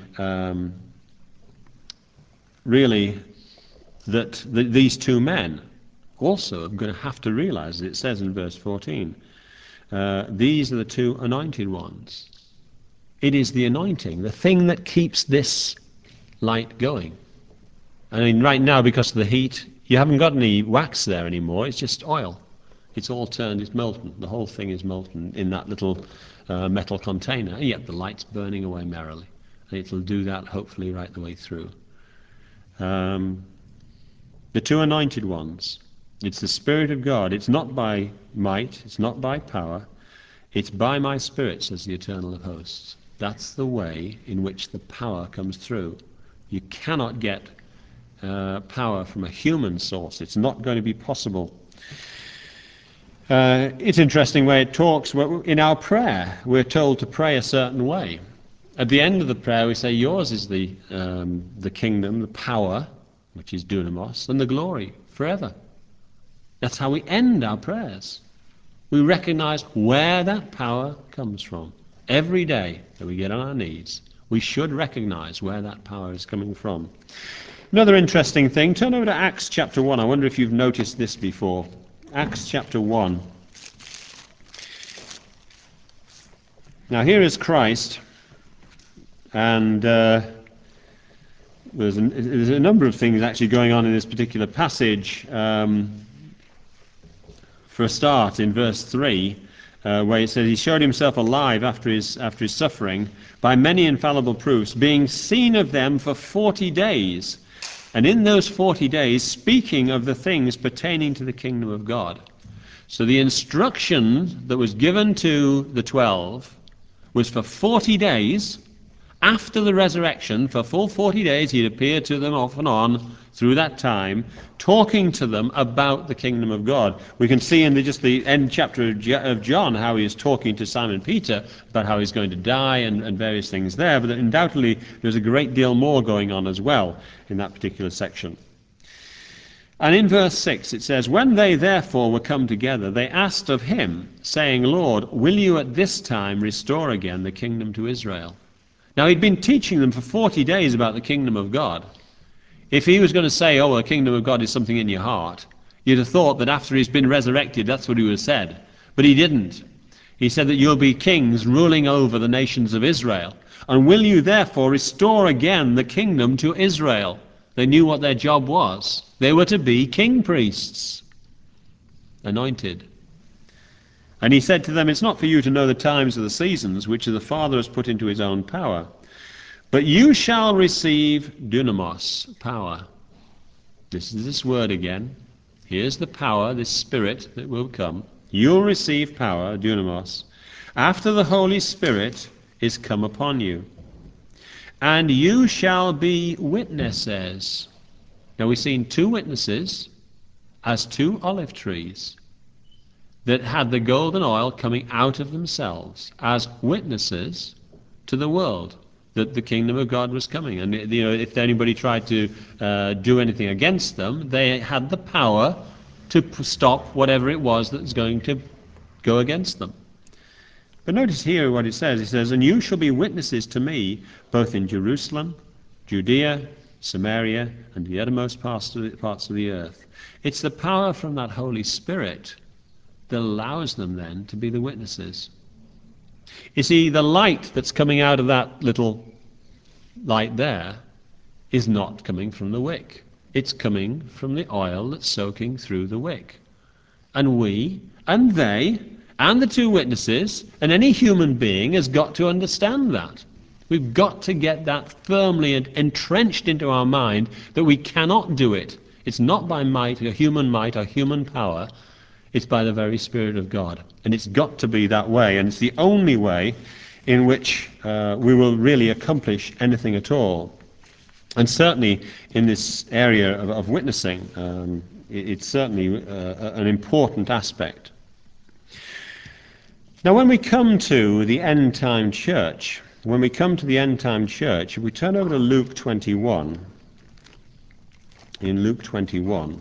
really that these 2 men also are going to have to realize, as it says in verse 14, these are the 2 anointed ones. It is the anointing, the thing that keeps this light going. I mean, right now, because of the heat, you haven't got any wax there anymore. It's just oil. It's all turned, it's molten. The whole thing is molten in that little metal container, and yet the light's burning away merrily. And it'll do that, hopefully, right the way through. The 2 anointed ones. It's the Spirit of God. It's not by might. It's not by power. It's by my Spirit, says the Eternal of Hosts. That's the way in which the power comes through. You cannot get power from a human source. It's not going to be possible. It's interesting where it talks, in our prayer, we're told to pray a certain way. At the end of the prayer we say, yours is the kingdom, the power, which is dunamos, and the glory forever. That's how we end our prayers. We recognize where that power comes from. Every day that we get on our knees, we should recognize where that power is coming from. Another interesting thing, turn over to Acts chapter 1. I wonder if you've noticed this before. Acts chapter 1. Now here is Christ, and there's a number of things actually going on in this particular passage. For a start, in verse 3, where it says, he showed himself alive after his suffering by many infallible proofs, being seen of them for 40 days. And in those 40 days, speaking of the things pertaining to the kingdom of God. So the instruction that was given to the 12 was for 40 days, After the resurrection, for full 40 days, he'd appeared to them off and on through that time, talking to them about the kingdom of God. We can see in just the end chapter of John how he is talking to Simon Peter about how he's going to die and various things there, but undoubtedly there's a great deal more going on as well in that particular section. And in verse 6 it says, "When they therefore were come together, they asked of him, saying, Lord, will you at this time restore again the kingdom to Israel?" Now he'd been teaching them for 40 days about the kingdom of God. If he was going to say, oh, well, the kingdom of God is something in your heart, you'd have thought that after he's been resurrected, that's what he would have said. But he didn't. He said that you'll be kings ruling over the nations of Israel. And will you therefore restore again the kingdom to Israel? They knew what their job was. They were to be king priests, anointed. And he said to them, it's not for you to know the times or the seasons which the Father has put into his own power, but you shall receive dunamos, power. This is this word again. Here's the power, this Spirit that will come. You'll receive power, dunamos, after the Holy Spirit is come upon you. And you shall be witnesses. Now we've seen two witnesses as two olive trees that had the golden oil coming out of themselves as witnesses to the world that the kingdom of God was coming. And if anybody tried to do anything against them, they had the power to stop whatever it was that was going to go against them. But notice here what it says. It says, and you shall be witnesses to me both in Jerusalem, Judea, Samaria, and the uttermost parts of the earth. It's the power from that Holy Spirit that allows them then to be the witnesses. You see, the light that's coming out of that little light there is not coming from the wick. It's coming from the oil that's soaking through the wick. And we, and they, and the two witnesses, and any human being has got to understand that. We've got to get that firmly entrenched into our mind that we cannot do it. It's not by might or human power. It's by the very Spirit of God. And it's got to be that way. And it's the only way in which we will really accomplish anything at all. And certainly in this area of witnessing, it's certainly an important aspect. Now when we come to the end-time church, if we turn over to Luke 21, in Luke 21,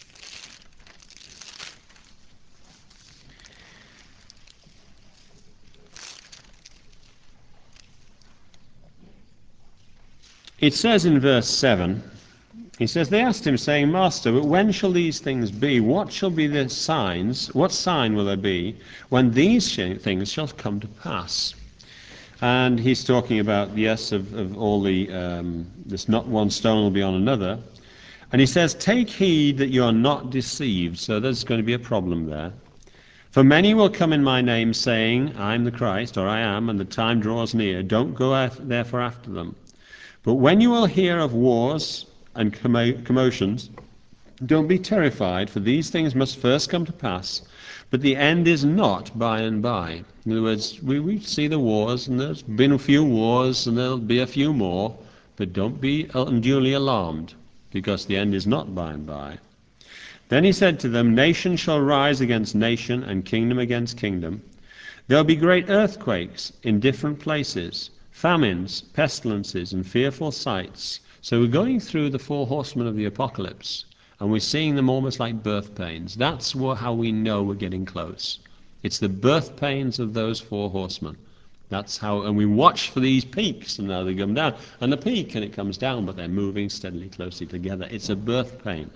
it says in verse 7, he says, they asked him, saying, Master, but when shall these things be? What shall be the signs? What sign will there be when these things shall come to pass? And he's talking about, yes, of all the, this not one stone will be on another. And he says, take heed that you are not deceived. So there's going to be a problem there. For many will come in my name, saying, I am the Christ, or I am, and the time draws near. Don't go therefore after them. But when you will hear of wars and commotions, don't be terrified, for these things must first come to pass, but the end is not by and by. In other words, we see the wars, and there's been a few wars, and there'll be a few more, but don't be unduly alarmed, because the end is not by and by. Then he said to them, nation shall rise against nation, and kingdom against kingdom. There'll be great earthquakes in different places, famines, pestilences, and fearful sights. So we're going through the four horsemen of the apocalypse, and we're seeing them almost like birth pains. That's how we know we're getting close. It's the birth pains of those four horsemen. That's how, and we watch for these peaks, and now they come down, and the peak, and it comes down, but they're moving steadily, closely together. It's a birth pain.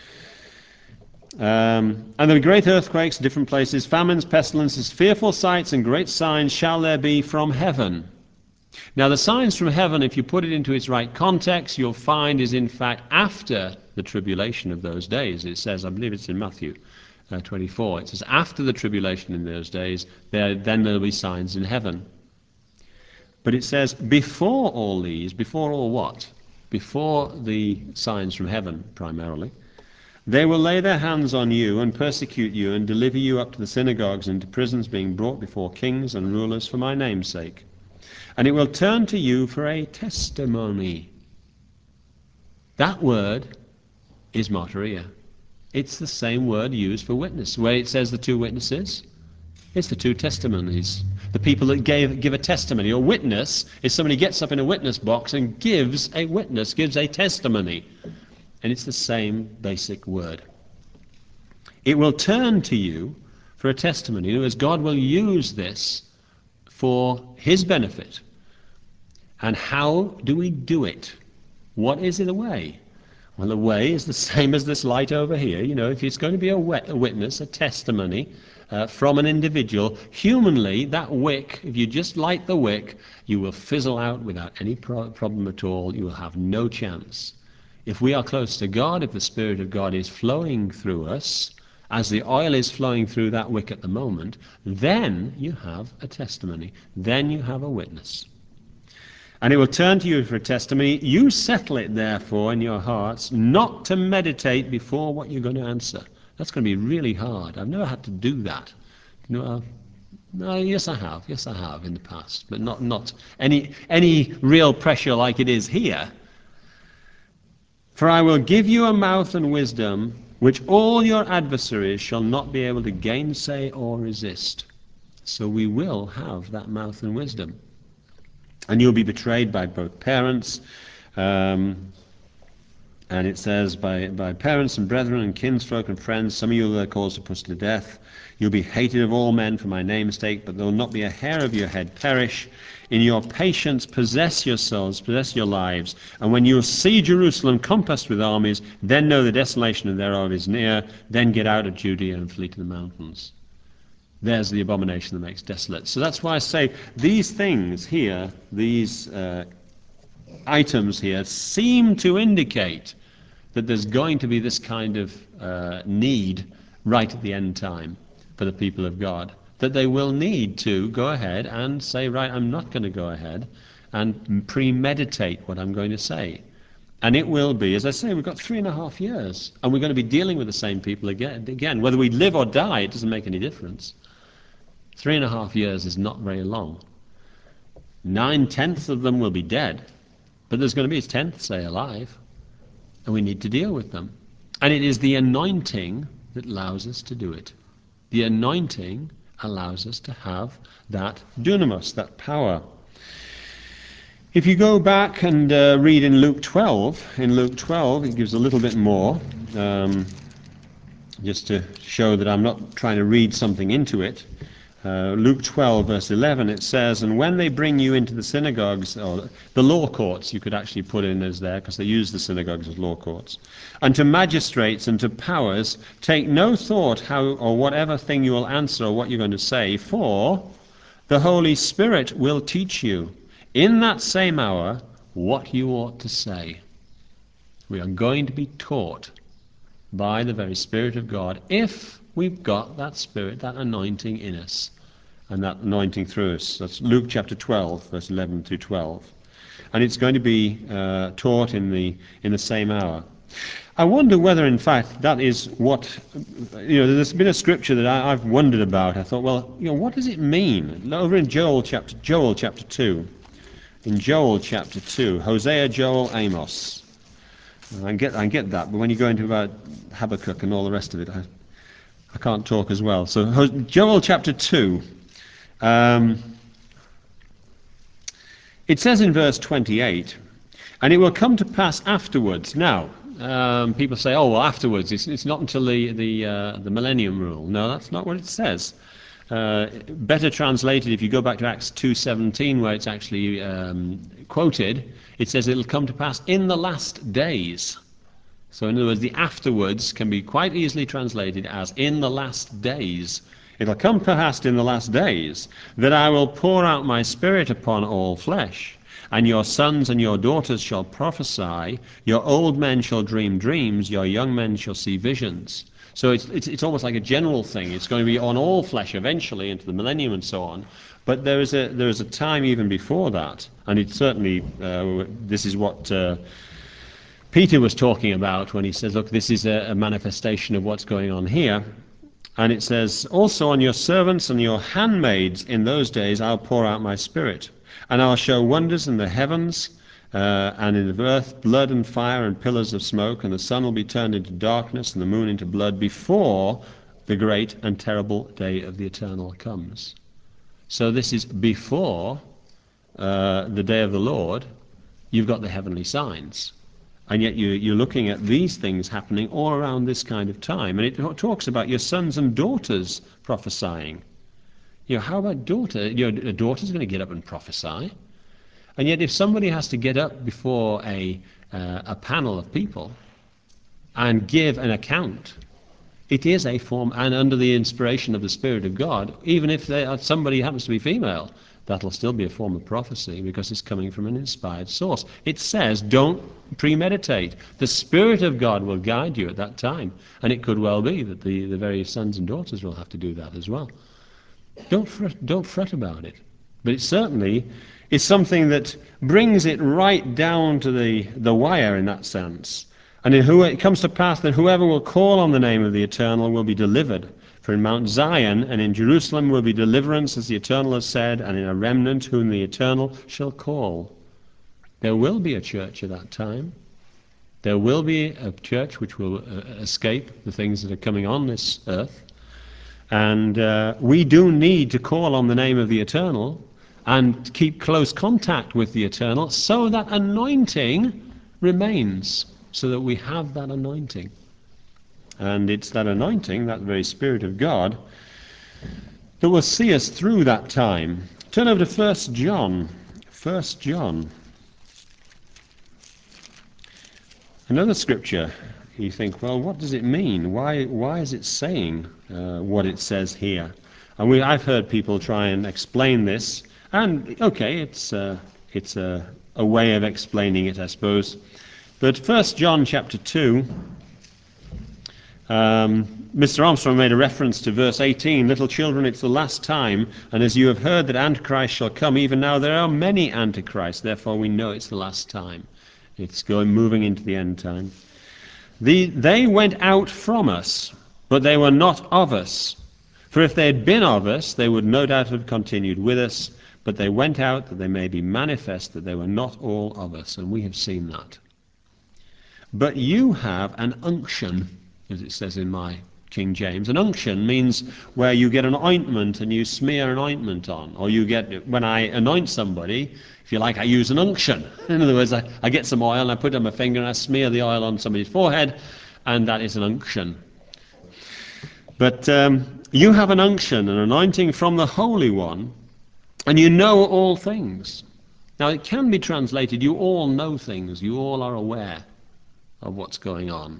And there will be great earthquakes in different places, famines, pestilences, fearful sights, and great signs shall there be from heaven. Now the signs from heaven, if you put it into its right context, you'll find is in fact after the tribulation of those days. It says, I believe it's in Matthew 24, it says after the tribulation in those days, then there'll be signs in heaven. But it says before all these, before all what? Before the signs from heaven primarily, they will lay their hands on you and persecute you and deliver you up to the synagogues and to prisons, being brought before kings and rulers for my name's sake. And it will turn to you for a testimony. That word is martyria. It's the same word used for witness. Where it says the two witnesses, it's the two testimonies. The people that give a testimony. Or witness is somebody gets up in a witness box and gives a witness, gives a testimony. And it's the same basic word. It will turn to you for a testimony. In other words, God will use this for his benefit. And how do we do it? What is the way? Well, the way is the same as this light over here. You know, if it's going to be a witness, a testimony from an individual, humanly, that wick, if you just light the wick, you will fizzle out without any problem at all. You will have no chance. If we are close to God, if the Spirit of God is flowing through us, as the oil is flowing through that wick at the moment, then you have a testimony. Then you have a witness. And it will turn to you for a testimony. You settle it, therefore, in your hearts, not to meditate before what you're going to answer. That's going to be really hard. I've never had to do that. No, yes, I have. Yes, I have in the past, but not any real pressure like it is here. For I will give you a mouth and wisdom which all your adversaries shall not be able to gainsay or resist. So we will have that mouth and wisdom. And you'll be betrayed by both parents, and it says by parents and brethren and kinsfolk and friends. Some of you will cause to put to death. You'll be hated of all men for my name's sake, but there will not be a hair of your head perish. In your patience possess your souls, possess your lives. And when you see Jerusalem compassed with armies, then know the desolation thereof is near. Then get out of Judea and flee to the mountains. There's the abomination that makes desolate. So that's why I say these things here, these items here, seem to indicate that there's going to be this kind of need right at the end time for the people of God. That they will need to go ahead and say, right, I'm not going to go ahead and premeditate what I'm going to say. And it will be, as I say, we've got 3.5 years, and we're going to be dealing with the same people again. Whether we live or die, it doesn't make any difference. 3.5 years is not very long. 9/10 of them will be dead, but there's going to be a 10th, say, alive, and we need to deal with them. And it is the anointing that allows us to do it. The anointing allows us to have that dunamis, that power. If you go back and read in Luke 12, it gives a little bit more, just to show that I'm not trying to read something into it. Luke 12, verse 11, it says, and when they bring you into the synagogues, or the law courts, you could actually put in as there, because they use the synagogues as law courts, and to magistrates and to powers, take no thought how or whatever thing you will answer or what you're going to say, for the Holy Spirit will teach you in that same hour what you ought to say. We are going to be taught by the very Spirit of God if we've got that Spirit, that anointing in us, and that anointing through us. That's Luke chapter 12, verse 11 through 12. And it's going to be taught in the same hour. I wonder whether, in fact, that is what, there's been a scripture that I've wondered about. I thought, well, what does it mean? Over in Joel chapter 2. In Joel chapter 2, Hosea, Joel, Amos. I get that, but when you go into about Habakkuk and all the rest of it, I can't talk as well. So Joel chapter 2, it says in verse 28, and it will come to pass afterwards. Now, people say, oh, well, afterwards. It's not until the millennium rule. No, that's not what it says. Better translated, if you go back to Acts 2:17, where it's actually quoted, it says it'll come to pass in the last days. So in other words, the afterwards can be quite easily translated as in the last days. It'll come to pass in the last days that I will pour out my Spirit upon all flesh, and your sons and your daughters shall prophesy, your old men shall dream dreams, your young men shall see visions. So it's almost like a general thing. It's going to be on all flesh eventually into the millennium and so on. But there is a time even before that, and it certainly this is what Peter was talking about when he says, look, this is a manifestation of what's going on here. And it says, also on your servants and your handmaids in those days I'll pour out my Spirit. And I'll show wonders in the heavens and in the earth, blood and fire and pillars of smoke, and the sun will be turned into darkness and the moon into blood before the great and terrible day of the Eternal comes. So this is before the day of the Lord. You've got the heavenly signs. And yet you're looking at these things happening all around this kind of time. And it talks about your sons and daughters prophesying. How about a daughter's going to get up and prophesy? And yet if somebody has to get up before a panel of people and give an account, it is a form, and under the inspiration of the Spirit of God, even if somebody happens to be female, that'll still be a form of prophecy because it's coming from an inspired source. It says, don't premeditate. The Spirit of God will guide you at that time. And it could well be that the very sons and daughters will have to do that as well. Don't fret about it. But it certainly is something that brings it right down to the wire in that sense. And it comes to pass that whoever will call on the name of the Eternal will be delivered. For in Mount Zion and in Jerusalem will be deliverance, as the Eternal has said, and in a remnant whom the Eternal shall call. There will be a church at that time. There will be a church which will escape the things that are coming on this earth. And we do need to call on the name of the Eternal and keep close contact with the Eternal so that anointing remains, so that we have that anointing. And it's that anointing, that very Spirit of God, that will see us through that time. Turn over to 1 John. 1 John. Another scripture. You think, well, what does it mean? Why is it saying what it says here? And I've heard people try and explain this, and okay, it's a way of explaining it, I suppose. But 1 John chapter 2, Mr. Armstrong made a reference to verse 18, little children, it's the last time, and as you have heard that Antichrist shall come, even now there are many Antichrists, therefore we know it's the last time. It's moving into the end time. They went out from us, but they were not of us. For if they had been of us, they would no doubt have continued with us, but they went out that they may be manifest that they were not all of us, and we have seen that. But you have an unction, as it says in my King James. An unction means where you get an ointment and you smear an ointment on, or you get, when I anoint somebody, if you like, I use an unction. In other words, I get some oil and I put it on my finger and I smear the oil on somebody's forehead, and that is an unction. But you have an unction, an anointing from the Holy One, and you know all things. Now it can be translated, you all know things, you all are aware of what's going on.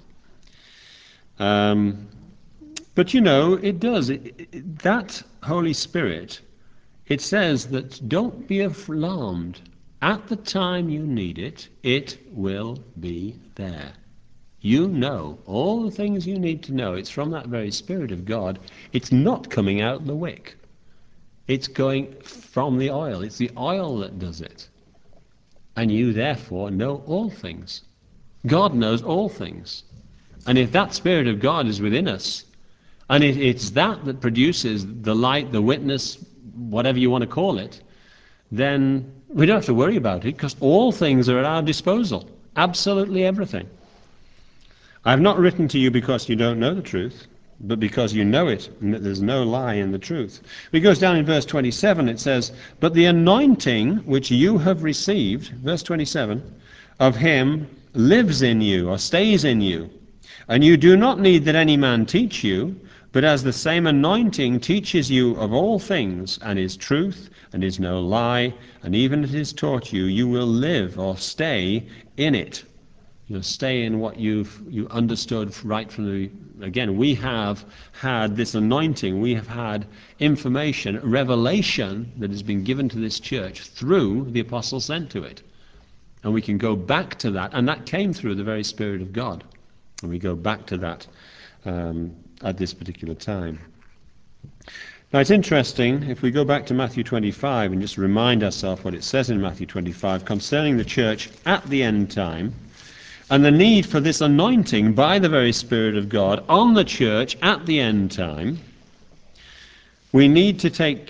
But it does. That Holy Spirit, it says that don't be alarmed. At the time you need it, it will be there. You know all the things you need to know. It's from that very Spirit of God. It's not coming out the wick. It's going from the oil. It's the oil that does it. And you therefore know all things. God knows all things. And if that Spirit of God is within us, and it's that produces the light, the witness, whatever you want to call it, then we don't have to worry about it, because all things are at our disposal. Absolutely everything. I have not written to you because you don't know the truth, but because you know it, and that there's no lie in the truth. It goes down in verse 27, it says, but the anointing which you have received, verse 27, of him lives in you, or stays in you. And you do not need that any man teach you, but as the same anointing teaches you of all things, and is truth, and is no lie, and even it is taught you, you will live or stay in it. You'll stay in what you understood right from the... Again, we have had this anointing, we have had information, revelation that has been given to this church through the apostles sent to it. And we can go back to that, and that came through the very Spirit of God. And we go back to that at this particular time. Now it's interesting, if we go back to Matthew 25 and just remind ourselves what it says in Matthew 25 concerning the church at the end time, and the need for this anointing by the very Spirit of God on the church at the end time, we need to take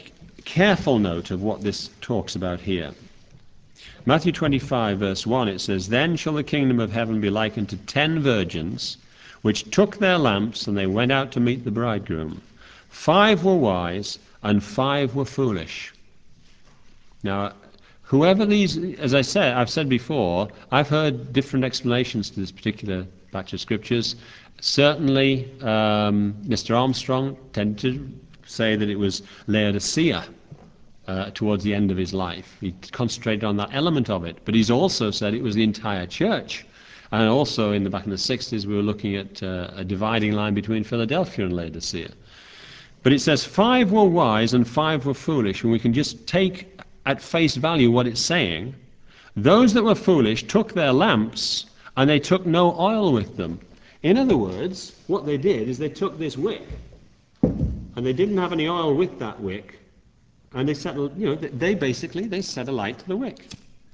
careful note of what this talks about here. Matthew 25, verse 1, it says, "Then shall the kingdom of heaven be likened to 10 virgins, which took their lamps, and they went out to meet the bridegroom. 5 were wise, and 5 were foolish." Now, whoever these, as I've said before, I've heard different explanations to this particular batch of scriptures. Certainly, Mr. Armstrong tended to say that it was Laodicea towards the end of his life. He concentrated on that element of it, but he's also said it was the entire church. And also, back in the 60s, we were looking at a dividing line between Philadelphia and Laodicea. But it says 5 were wise and 5 were foolish, and we can just take at face value what it's saying. Those that were foolish took their lamps, and they took no oil with them. In other words, what they did is they took this wick, and they didn't have any oil with that wick, and they set a light to the wick.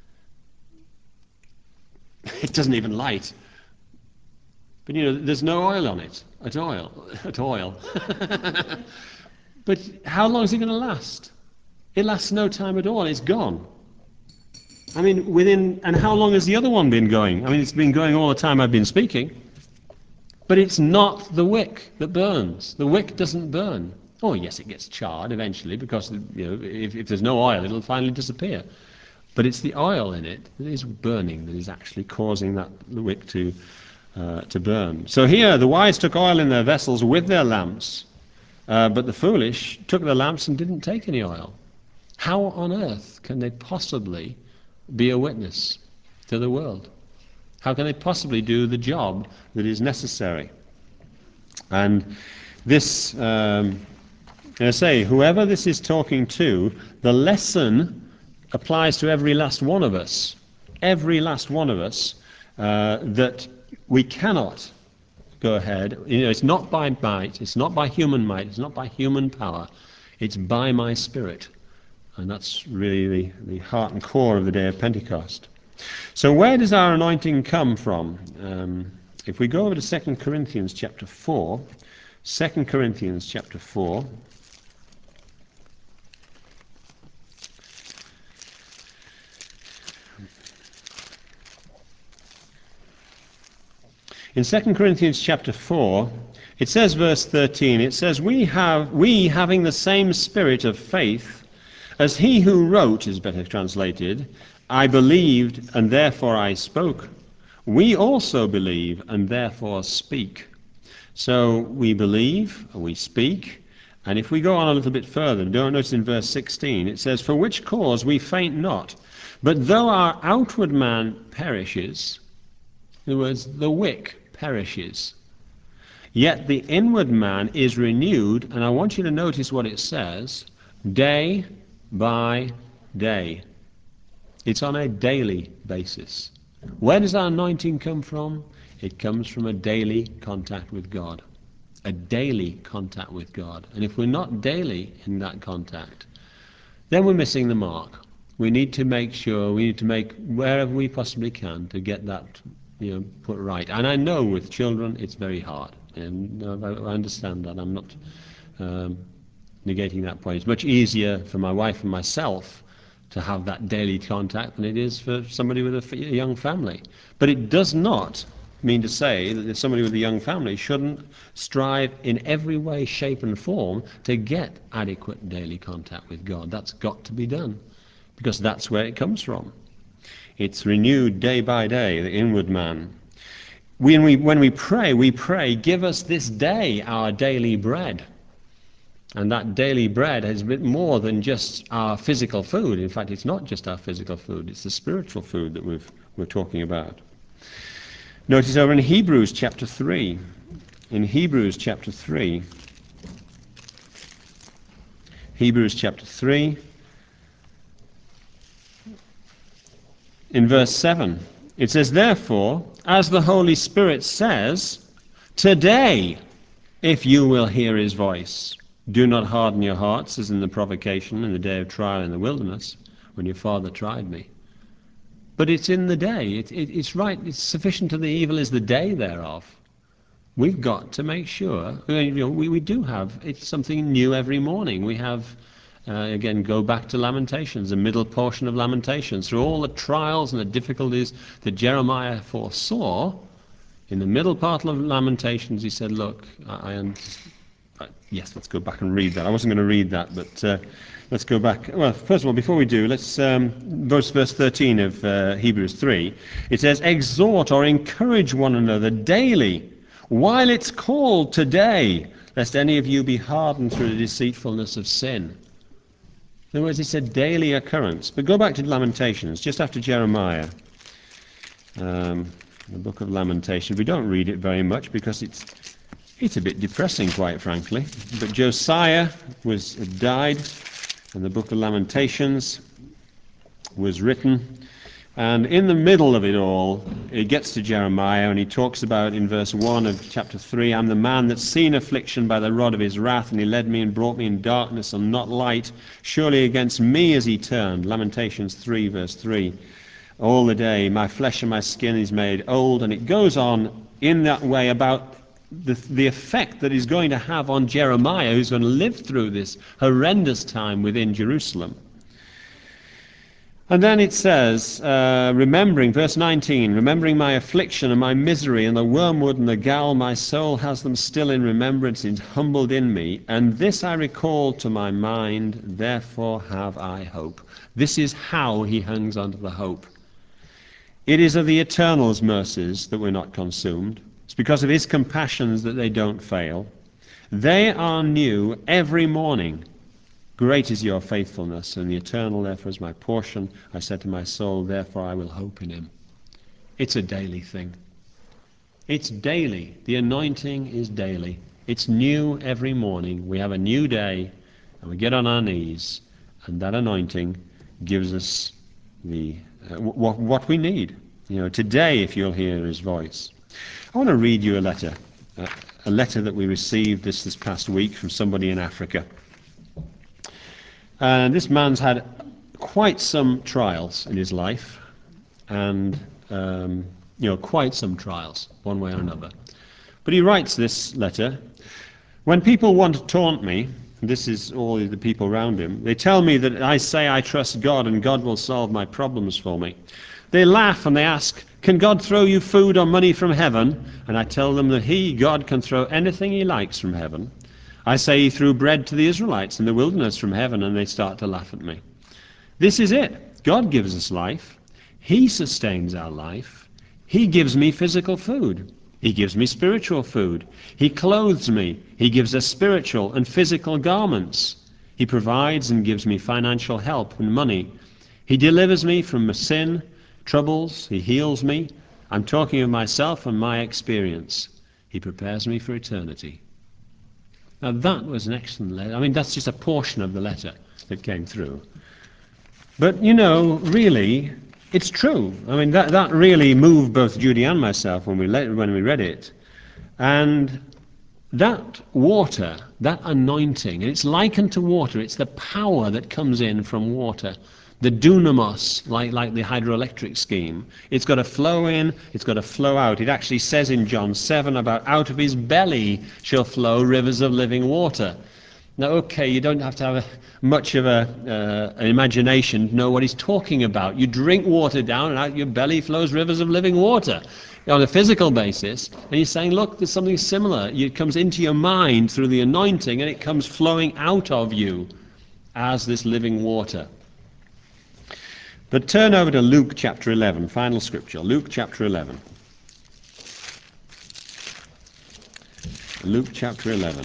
It doesn't even light. But there's no oil on it at oil. But how long is it going to last? It lasts no time at all. It's gone. I mean, and how long has the other one been going? I mean, it's been going all the time I've been speaking. But it's not the wick that burns. The wick doesn't burn. Oh, yes, it gets charred eventually because if there's no oil, it'll finally disappear. But it's the oil in it that is burning, that is actually causing the wick to burn. So here, the wise took oil in their vessels with their lamps, but the foolish took their lamps and didn't take any oil. How on earth can they possibly be a witness to the world? How can they possibly do the job that is necessary? And this, I say, whoever this is talking to, the lesson applies to every last one of us. Every last one of us, that we cannot go ahead. It's not by might, it's not by human might, it's not by human power, it's by my Spirit. And that's really the heart and core of the day of Pentecost. So where does our anointing come from? If we go over to 2 Corinthians chapter 4, 2 Corinthians chapter 4, in 2 Corinthians chapter 4, it says, verse 13, it says, we having the same spirit of faith, as he who wrote, is better translated, I believed and therefore I spoke. We also believe and therefore speak. So we believe, we speak, and if we go on a little bit further, don't notice in verse 16, it says, for which cause we faint not, but though our outward man perishes, in other words, the wick perishes, yet the inward man is renewed, and I want you to notice what it says, day by day. It's on a daily basis. Where does our anointing come from? It comes from a daily contact with God. A daily contact with God. And if we're not daily in that contact, then we're missing the mark. We need to make sure, we need to make wherever we possibly can to get that put right. And I know with children it's very hard. And I understand that. I'm not negating that point. It's much easier for my wife and myself to have that daily contact than it is for somebody with a young family. But it does not mean to say that somebody with a young family shouldn't strive in every way, shape and form to get adequate daily contact with God. That's got to be done, because that's where it comes from. It's renewed day by day, the inward man. When we pray, give us this day our daily bread. And that daily bread has been more than just our physical food. In fact, it's not just our physical food, it's the spiritual food that we're talking about. Notice over in Hebrews chapter 3. In Hebrews chapter 3. Hebrews chapter 3. In verse 7. It says, therefore, as the Holy Spirit says, today, if you will hear his voice, do not harden your hearts as in the provocation in the day of trial in the wilderness, when your father tried me. But it's in the day. It's right. It's sufficient to the evil is the day thereof. We've got to make sure. We do have. It's something new every morning. We have Again, go back to Lamentations, the middle portion of Lamentations. Through all the trials and the difficulties that Jeremiah foresaw, in the middle part of Lamentations he said, look, yes, let's go back and read that. I wasn't going to read that, but let's go back. Well, first of all, before we do, let's verse 13 of Hebrews 3. It says, exhort or encourage one another daily, while it's called today, lest any of you be hardened through the deceitfulness of sin. In other words, he said daily occurrence. But go back to Lamentations, just after Jeremiah, the book of Lamentations. We don't read it very much because it's a bit depressing, quite frankly. But Josiah died, and the book of Lamentations was written. And in the middle of it all, it gets to Jeremiah, and he talks about, in verse 1 of chapter 3, I'm the man that's seen affliction by the rod of his wrath, and he led me and brought me in darkness and not light. Surely against me is he turned. Lamentations 3, verse 3. All the day, my flesh and my skin is made old. And it goes on in that way about the effect that he's going to have on Jeremiah, who's going to live through this horrendous time within Jerusalem. And then it says, remembering, verse 19, remembering my affliction and my misery and the wormwood and the gall, my soul has them still in remembrance, is humbled in me. And this I recall to my mind, therefore have I hope. This is how he hangs on to the hope. It is of the Eternal's mercies that we're not consumed. It's because of his compassions that they don't fail. They are new every morning. Great is your faithfulness, and the Eternal therefore is my portion. I said to my soul, therefore I will hope in him. It's a daily thing. It's daily. The anointing is daily. It's new every morning. We have a new day, and we get on our knees, and that anointing gives us what we need. Today, if you'll hear his voice. I want to read you a letter that we received this past week from somebody in Africa. And this man's had quite some trials in his life, and quite some trials, one way or another. But he writes this letter. When people want to taunt me, this is all the people around him, they tell me that I say I trust God and God will solve my problems for me. They laugh and they ask, can God throw you food or money from heaven? And I tell them that God, can throw anything he likes from heaven. I say he threw bread to the Israelites in the wilderness from heaven, and they start to laugh at me. This is it. God gives us life. He sustains our life. He gives me physical food. He gives me spiritual food. He clothes me. He gives us spiritual and physical garments. He provides and gives me financial help and money. He delivers me from sin, troubles. He heals me. I'm talking of myself and my experience. He prepares me for eternity. Now that was an excellent letter. I mean, that's just a portion of the letter that came through. But, really, it's true. I mean, that really moved both Judy and myself when we read it. And that water, that anointing, and it's likened to water. It's the power that comes in from water. The dunamos, like the hydroelectric scheme. It's got to flow in, it's got to flow out. It actually says in John 7 about out of his belly shall flow rivers of living water. Now, okay, you don't have to have much of an imagination to know what he's talking about. You drink water down and out your belly flows rivers of living water on a physical basis. And he's saying, look, there's something similar. It comes into your mind through the anointing and it comes flowing out of you as this living water. But turn over to Luke chapter 11, final scripture. Luke chapter 11. Luke chapter 11.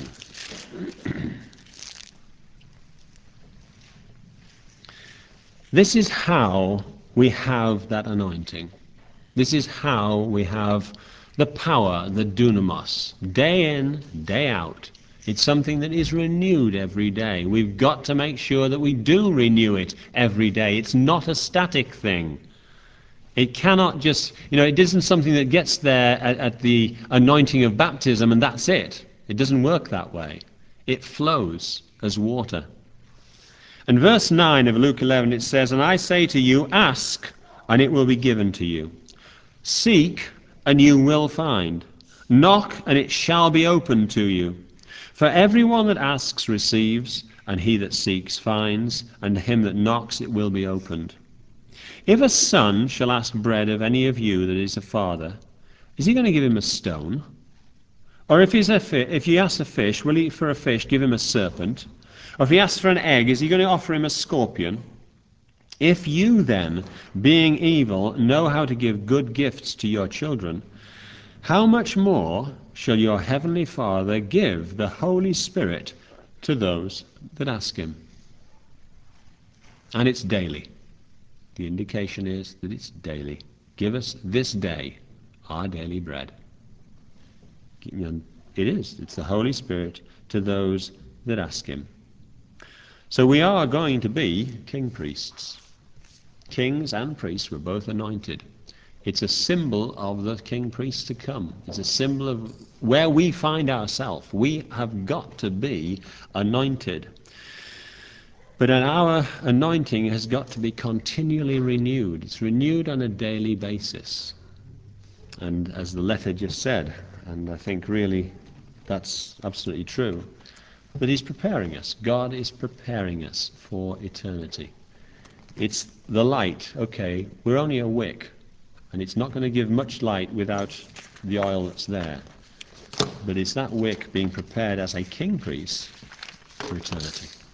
This is how we have that anointing. This is how we have the power, the dunamos, day in, day out. It's something that is renewed every day. We've got to make sure that we do renew it every day. It's not a static thing. It cannot just, it isn't something that gets there at the anointing of baptism and that's it. It doesn't work that way. It flows as water. In verse 9 of Luke 11 it says, and I say to you, ask, and it will be given to you. Seek, and you will find. Knock, and it shall be opened to you. For everyone that asks receives, and he that seeks finds, and to him that knocks it will be opened. If a son shall ask bread of any of you that is a father, is he going to give him a stone? Or if he asks a fish, will he for a fish give him a serpent? Or if he asks for an egg, is he going to offer him a scorpion? If you then, being evil, know how to give good gifts to your children, how much more shall your heavenly Father give the Holy Spirit to those that ask him? And it's daily. The indication is that it's daily. Give us this day our daily bread. It is. It's the Holy Spirit to those that ask him. So we are going to be king priests. Kings and priests were both anointed. It's a symbol of the king priests to come. It's a symbol of where we find ourselves. We have got to be anointed. But our anointing has got to be continually renewed. It's renewed on a daily basis. And as the letter just said, and I think really that's absolutely true, that he's preparing us. God is preparing us for eternity. It's the light. Okay, we're only a wick, and it's not going to give much light without the oil that's there. But it's that wick being prepared as a king priest for eternity.